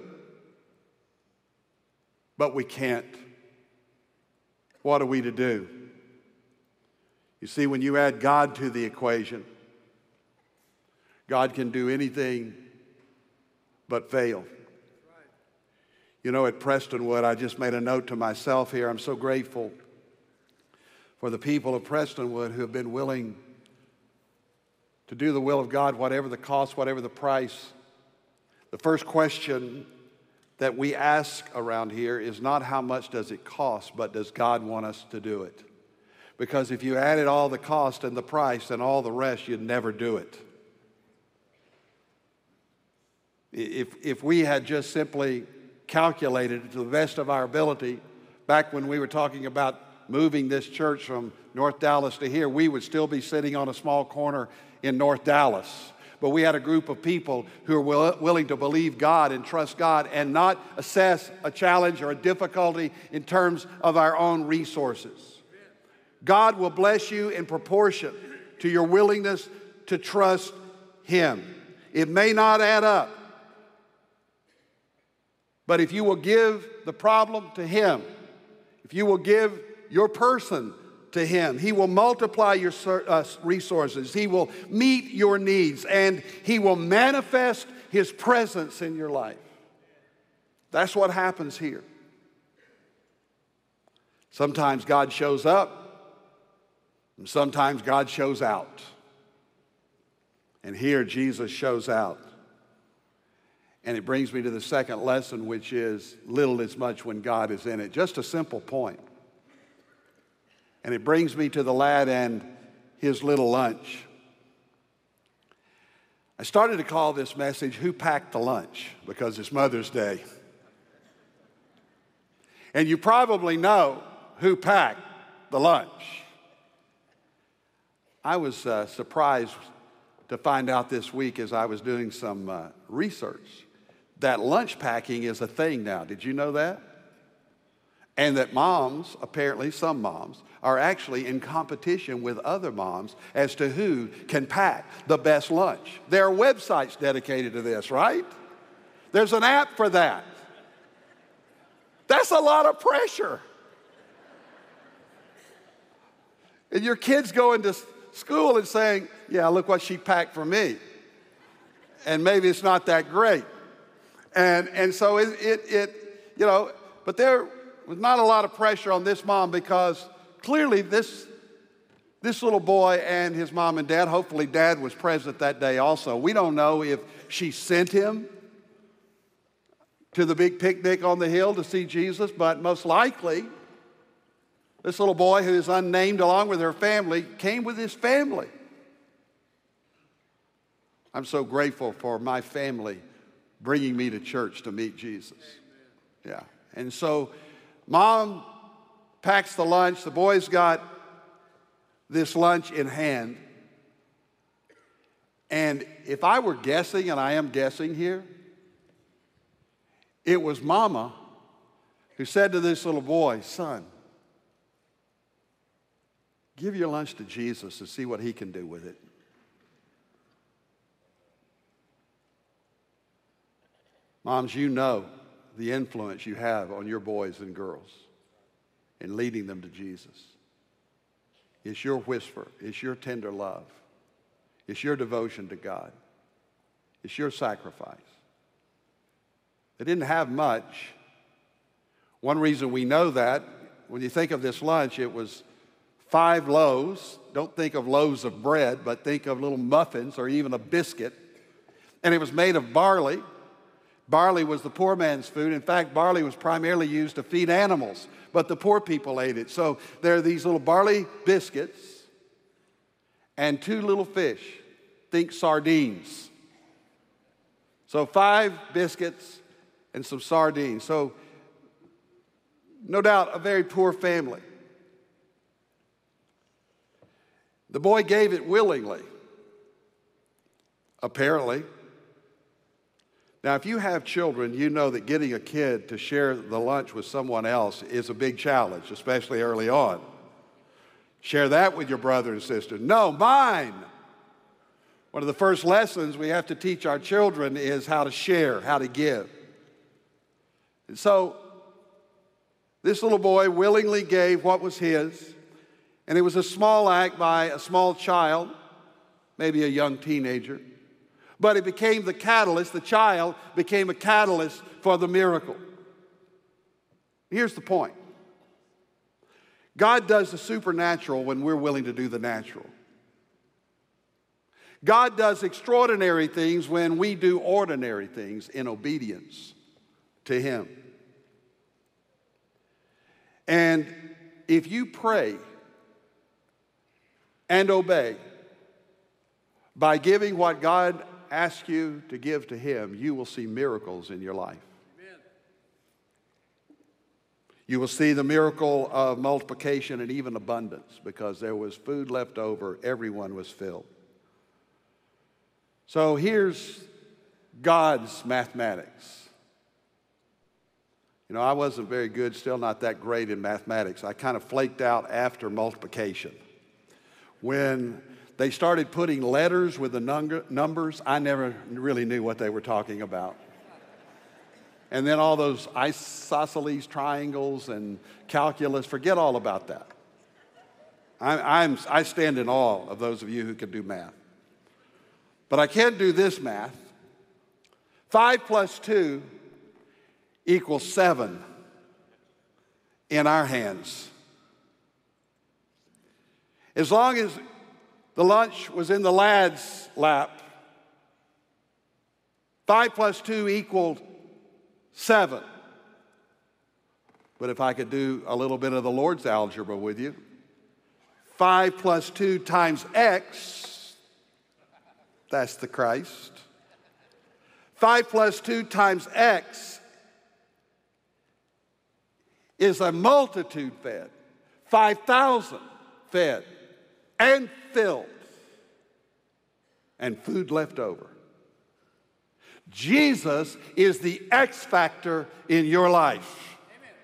But we can't. What are we to do? You see, when you add God to the equation, God can do anything but fail. You know, at Prestonwood, I just made a note to myself here. I'm so grateful for the people of Prestonwood who have been willing to do the will of God, whatever the cost, whatever the price. The first question that we ask around here is not how much does it cost, but does God want us to do it? Because if you added all the cost and the price and all the rest, you'd never do it. If, if we had just simply calculated to the best of our ability, back when we were talking about moving this church from North Dallas to here, we would still be sitting on a small corner in North Dallas. But we had a group of people who are will, willing to believe God and trust God and not assess a challenge or a difficulty in terms of our own resources. God will bless you in proportion to your willingness to trust Him. It may not add up, but if you will give the problem to Him, if you will give your person to Him, He will multiply your resources. He will meet your needs, and He will manifest His presence in your life. That's what happens here. Sometimes God shows up, and sometimes God shows out. And here Jesus shows out. And it brings me to the second lesson, which is little is much when God is in it. Just a simple point. And it brings me to the lad and his little lunch. I started to call this message, Who Packed the Lunch? Because it's Mother's Day. And you probably know who packed the lunch. I was uh, surprised to find out this week as I was doing some uh, research that lunch packing is a thing now. Did you know that? And that moms, apparently some moms, are actually in competition with other moms as to who can pack the best lunch. There are websites dedicated to this, right? There's an app for that. That's a lot of pressure. And your kids go into school and saying, yeah, look what she packed for me. And maybe it's not that great. And, and so it, it, it, you know, but there was not a lot of pressure on this mom because clearly this This little boy and his mom and dad, hopefully dad was present that day also. We don't know if she sent him to the big picnic on the hill to see Jesus, but most likely this little boy, who is unnamed along with her family, came with his family. I'm so grateful for my family bringing me to church to meet Jesus. Yeah. And so mom packs the lunch. The boys got this lunch in hand. And if I were guessing, and I am guessing here, it was mama who said to this little boy, son, give your lunch to Jesus and see what he can do with it. Moms, you know the influence you have on your boys and girls in leading them to Jesus. It's your whisper. It's your tender love. It's your devotion to God. It's your sacrifice. They didn't have much. One reason we know that, when you think of this lunch, it was five loaves. Don't think of loaves of bread, but think of little muffins or even a biscuit. And it was made of barley. Barley was the poor man's food. In fact, barley was primarily used to feed animals, but the poor people ate it. So there are these little barley biscuits and two little fish. Think sardines. So five biscuits and some sardines. So no doubt a very poor family. The boy gave it willingly, apparently. Now, if you have children, you know that getting a kid to share the lunch with someone else is a big challenge, especially early on. Share that with your brother and sister. No, mine. One of the first lessons we have to teach our children is how to share, how to give. And so this little boy willingly gave what was his, and it was a small act by a small child, maybe a young teenager. But it became the catalyst, the child became a catalyst for the miracle. Here's the point. God does the supernatural when we're willing to do the natural. God does extraordinary things when we do ordinary things in obedience to Him. And if you pray and obey by giving what God asks you to give to Him, you will see miracles in your life. Amen. You will see the miracle of multiplication and even abundance, because there was food left over, everyone was filled. So here's God's mathematics. You know, I wasn't very good, still not that great in mathematics. I kind of flaked out after multiplication. When they started putting letters with the num- numbers, I never really knew what they were talking about. And then all those isosceles triangles and calculus, forget all about that. I, I'm, I stand in awe of those of you who can do math. But I can't do this math. Five plus two equals seven in our hands. As long as the lunch was in the lad's lap, five plus two equaled seven. But if I could do a little bit of the Lord's algebra with you, five plus two times X, that's the Christ. Five plus two times X is a multitude fed, five thousand fed and filled, and food left over. Jesus is the X factor in your life. Amen.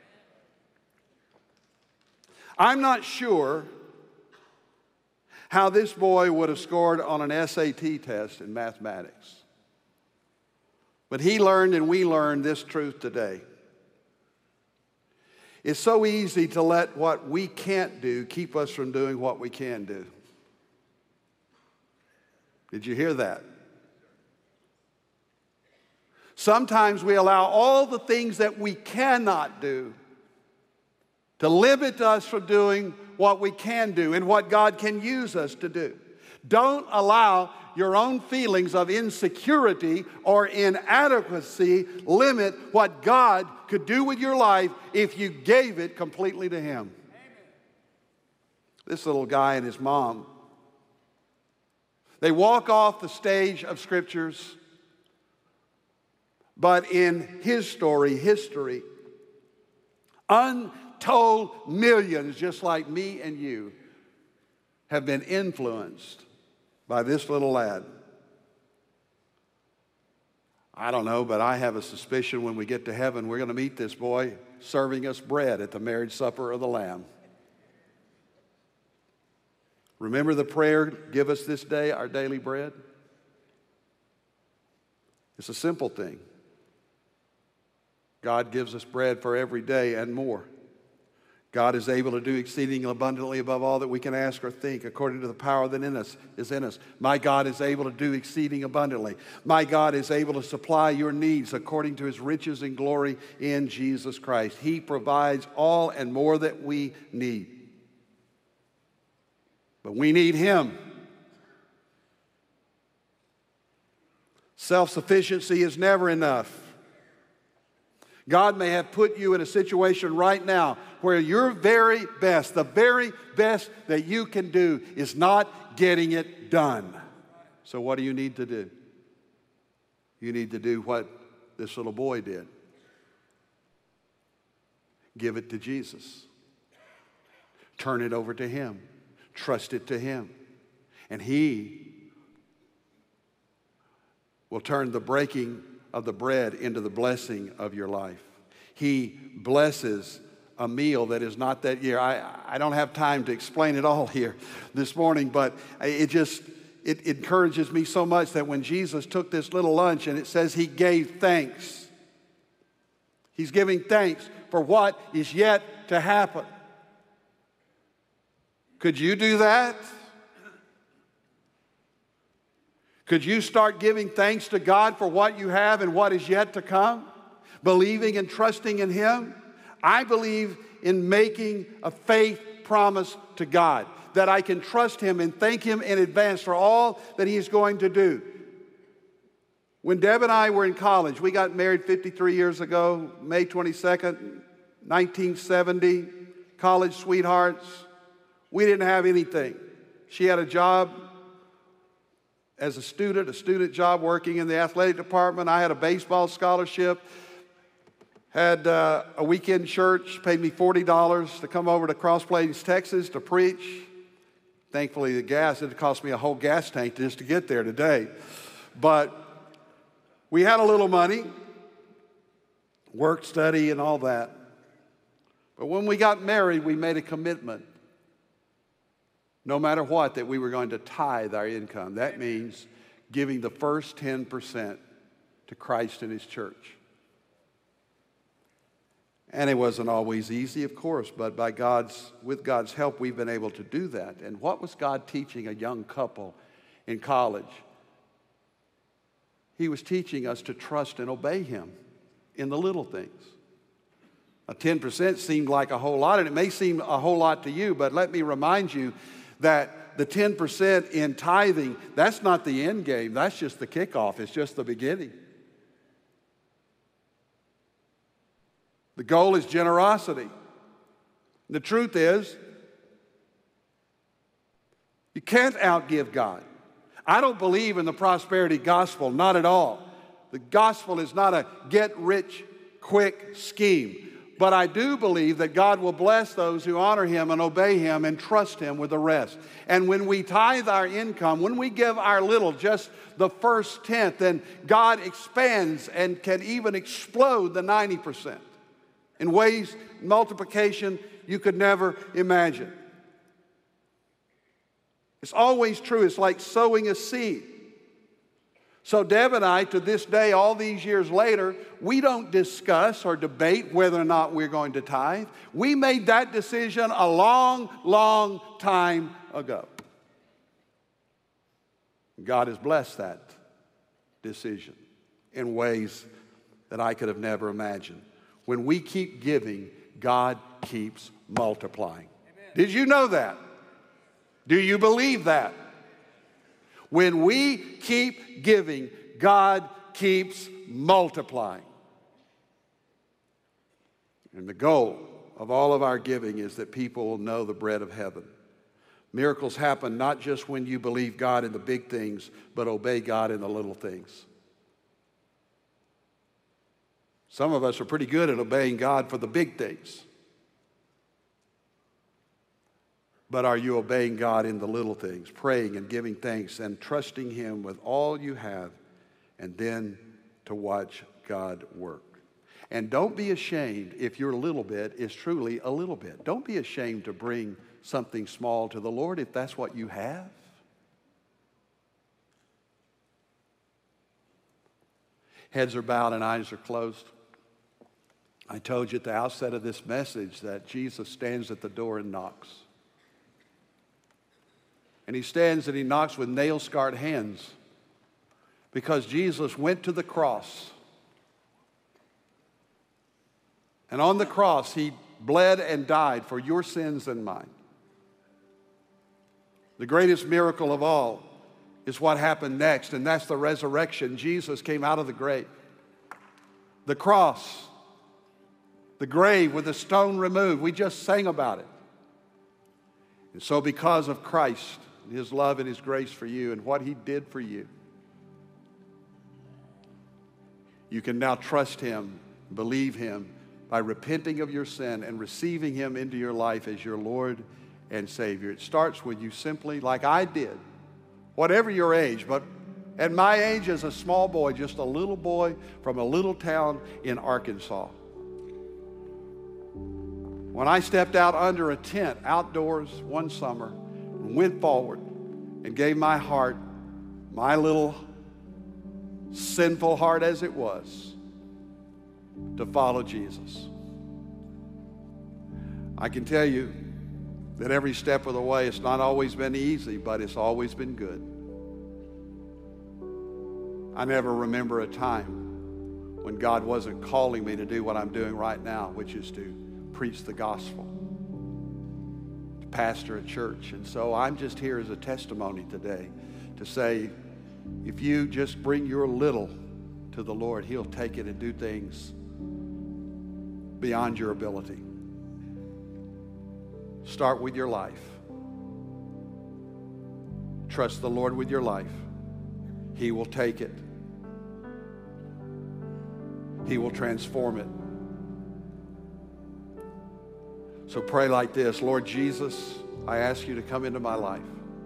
I'm not sure how this boy would have scored on an S A T test in mathematics. But he learned and we learned this truth today. It's so easy to let what we can't do keep us from doing what we can do. Did you hear that? Sometimes we allow all the things that we cannot do to limit us from doing what we can do and what God can use us to do. Don't allow your own feelings of insecurity or inadequacy limit what God could do with your life if you gave it completely to Him. This little guy and his mom, they walk off the stage of Scriptures, but in his story, history, untold millions just like me and you have been influenced by this little lad. I don't know, but I have a suspicion when we get to heaven, we're going to meet this boy serving us bread at the marriage supper of the Lamb. Remember the prayer, give us this day our daily bread? It's a simple thing. God gives us bread for every day and more. God is able to do exceeding abundantly above all that we can ask or think, according to the power that in us is in us. My God is able to do exceeding abundantly. My God is able to supply your needs according to His riches and glory in Jesus Christ. He provides all and more that we need. But we need Him. Self-sufficiency is never enough. God may have put you in a situation right now where your very best, the very best that you can do is not getting it done. So what do you need to do? You need to do what this little boy did. Give it to Jesus. Turn it over to Him. Trust it to Him. And He will turn the breaking of the bread into the blessing of your life. He blesses a meal that is not that year. I, I don't have time to explain it all here this morning, but it just, it encourages me so much that when Jesus took this little lunch and it says He gave thanks, He's giving thanks for what is yet to happen. Could you do that? Could you start giving thanks to God for what you have and what is yet to come? Believing and trusting in Him? I believe in making a faith promise to God, that I can trust Him and thank Him in advance for all that He is going to do. When Deb and I were in college, we got married fifty-three years ago, May twenty-second, nineteen seventy, college sweethearts. We didn't have anything. She had a job as a student, a student job working in the athletic department. I had a baseball scholarship, had uh, a weekend church, paid me forty dollars to come over to Cross Plains, Texas to preach. Thankfully, the gas, it cost me a whole gas tank just to get there today. But we had a little money, work, study, and all that. But when we got married, we made a commitment. No matter what, that we were going to tithe our income. That means giving the first ten percent to Christ and His church. And it wasn't always easy, of course, but by God's, with God's help, we've been able to do that. And what was God teaching a young couple in college? He was teaching us to trust and obey Him in the little things. A ten percent seemed like a whole lot, and it may seem a whole lot to you, but let me remind you that the ten percent in tithing, that's not the end game. That's just the kickoff. It's just the beginning. The goal is generosity. The truth is, you can't outgive God. I don't believe in the prosperity gospel, not at all. The gospel is not a get-rich-quick scheme. But I do believe that God will bless those who honor Him and obey Him and trust Him with the rest. And when we tithe our income, when we give our little, just the first tenth, then God expands and can even explode the ninety percent in ways, multiplication you could never imagine. It's always true. It's like sowing a seed. So Deb and I, to this day, all these years later, we don't discuss or debate whether or not we're going to tithe. We made that decision a long, long time ago. God has blessed that decision in ways that I could have never imagined. When we keep giving, God keeps multiplying. Did you know that? Do you believe that? When we keep giving, God keeps multiplying. And the goal of all of our giving is that people will know the bread of heaven. Miracles happen not just when you believe God in the big things, but obey God in the little things. Some of us are pretty good at obeying God for the big things. But are you obeying God in the little things, praying and giving thanks and trusting Him with all you have, and then to watch God work? And don't be ashamed if your little bit is truly a little bit. Don't be ashamed to bring something small to the Lord if that's what you have. Heads are bowed and eyes are closed. I told you at the outset of this message that Jesus stands at the door and knocks. And He stands and He knocks with nail-scarred hands because Jesus went to the cross. And on the cross, He bled and died for your sins and mine. The greatest miracle of all is what happened next, and that's the resurrection. Jesus came out of the grave. The cross, the grave with the stone removed. We just sang about it. And so because of Christ, His love and His grace for you and what He did for you, you can now trust Him, believe Him by repenting of your sin and receiving Him into your life as your Lord and Savior. It starts when you simply, like I did, whatever your age, but at my age as a small boy, just a little boy from a little town in Arkansas. When I stepped out under a tent outdoors one summer, went forward and gave my heart, my little sinful heart as it was, to follow Jesus. I can tell you that every step of the way, it's not always been easy, but it's always been good. I never remember a time when God wasn't calling me to do what I'm doing right now, which is to preach the gospel, to pastor a church. And so I'm just here as a testimony today to say, if you just bring your little to the Lord, He'll take it and do things beyond your ability. Start with your life. Trust the Lord with your life. He will take it. He will transform it. So pray like this: Lord Jesus, I ask you to come into my life.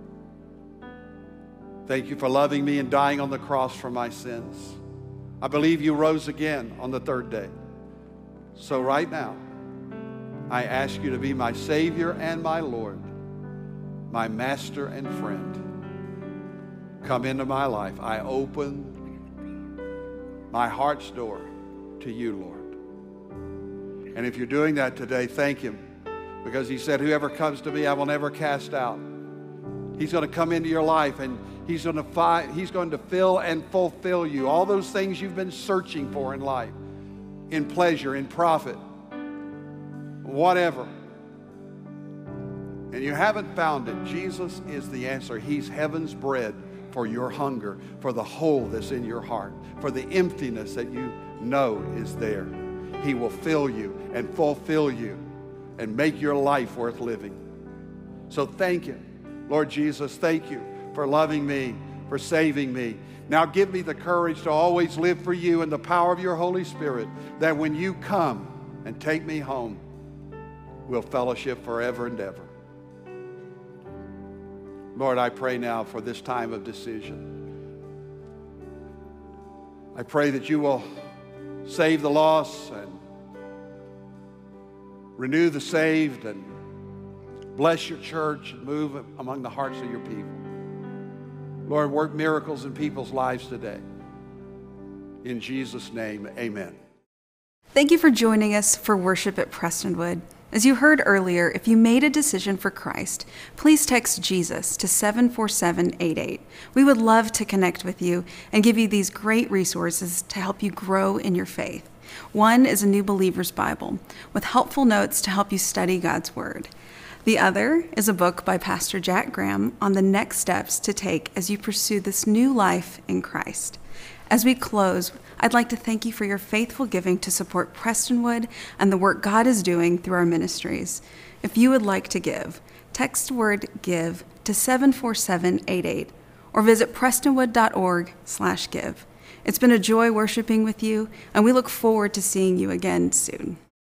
Thank you for loving me and dying on the cross for my sins. I believe you rose again on the third day. So right now, I ask you to be my Savior and my Lord, my Master and friend. Come into my life. I open my heart's door to you, Lord. And if you're doing that today, thank Him, because He said, whoever comes to me, I will never cast out. He's going to come into your life, and He's going to find, He's going to fill and fulfill you. All those things you've been searching for in life, in pleasure, in profit, whatever. And you haven't found it. Jesus is the answer. He's heaven's bread for your hunger, for the hole that's in your heart, for the emptiness that you know is there. He will fill you and fulfill you and make your life worth living. So thank Him. Lord Jesus, thank you for loving me, for saving me. Now give me the courage to always live for you in the power of your Holy Spirit, that when you come and take me home, we'll fellowship forever and ever. Lord, I pray now for this time of decision. I pray that you will save the lost and renew the saved and bless your church and move among the hearts of your people. Lord, work miracles in people's lives today. In Jesus' name, amen. Thank you for joining us for worship at Prestonwood. As you heard earlier, if you made a decision for Christ, please text Jesus to seven four seven eight eight. We would love to connect with you and give you these great resources to help you grow in your faith. One is a New Believer's Bible with helpful notes to help you study God's Word. The other is a book by Pastor Jack Graham on the next steps to take as you pursue this new life in Christ. As we close, I'd like to thank you for your faithful giving to support Prestonwood and the work God is doing through our ministries. If you would like to give, text word GIVE to seven four seven eight eight or visit prestonwood.org slash give. It's been a joy worshiping with you, and we look forward to seeing you again soon.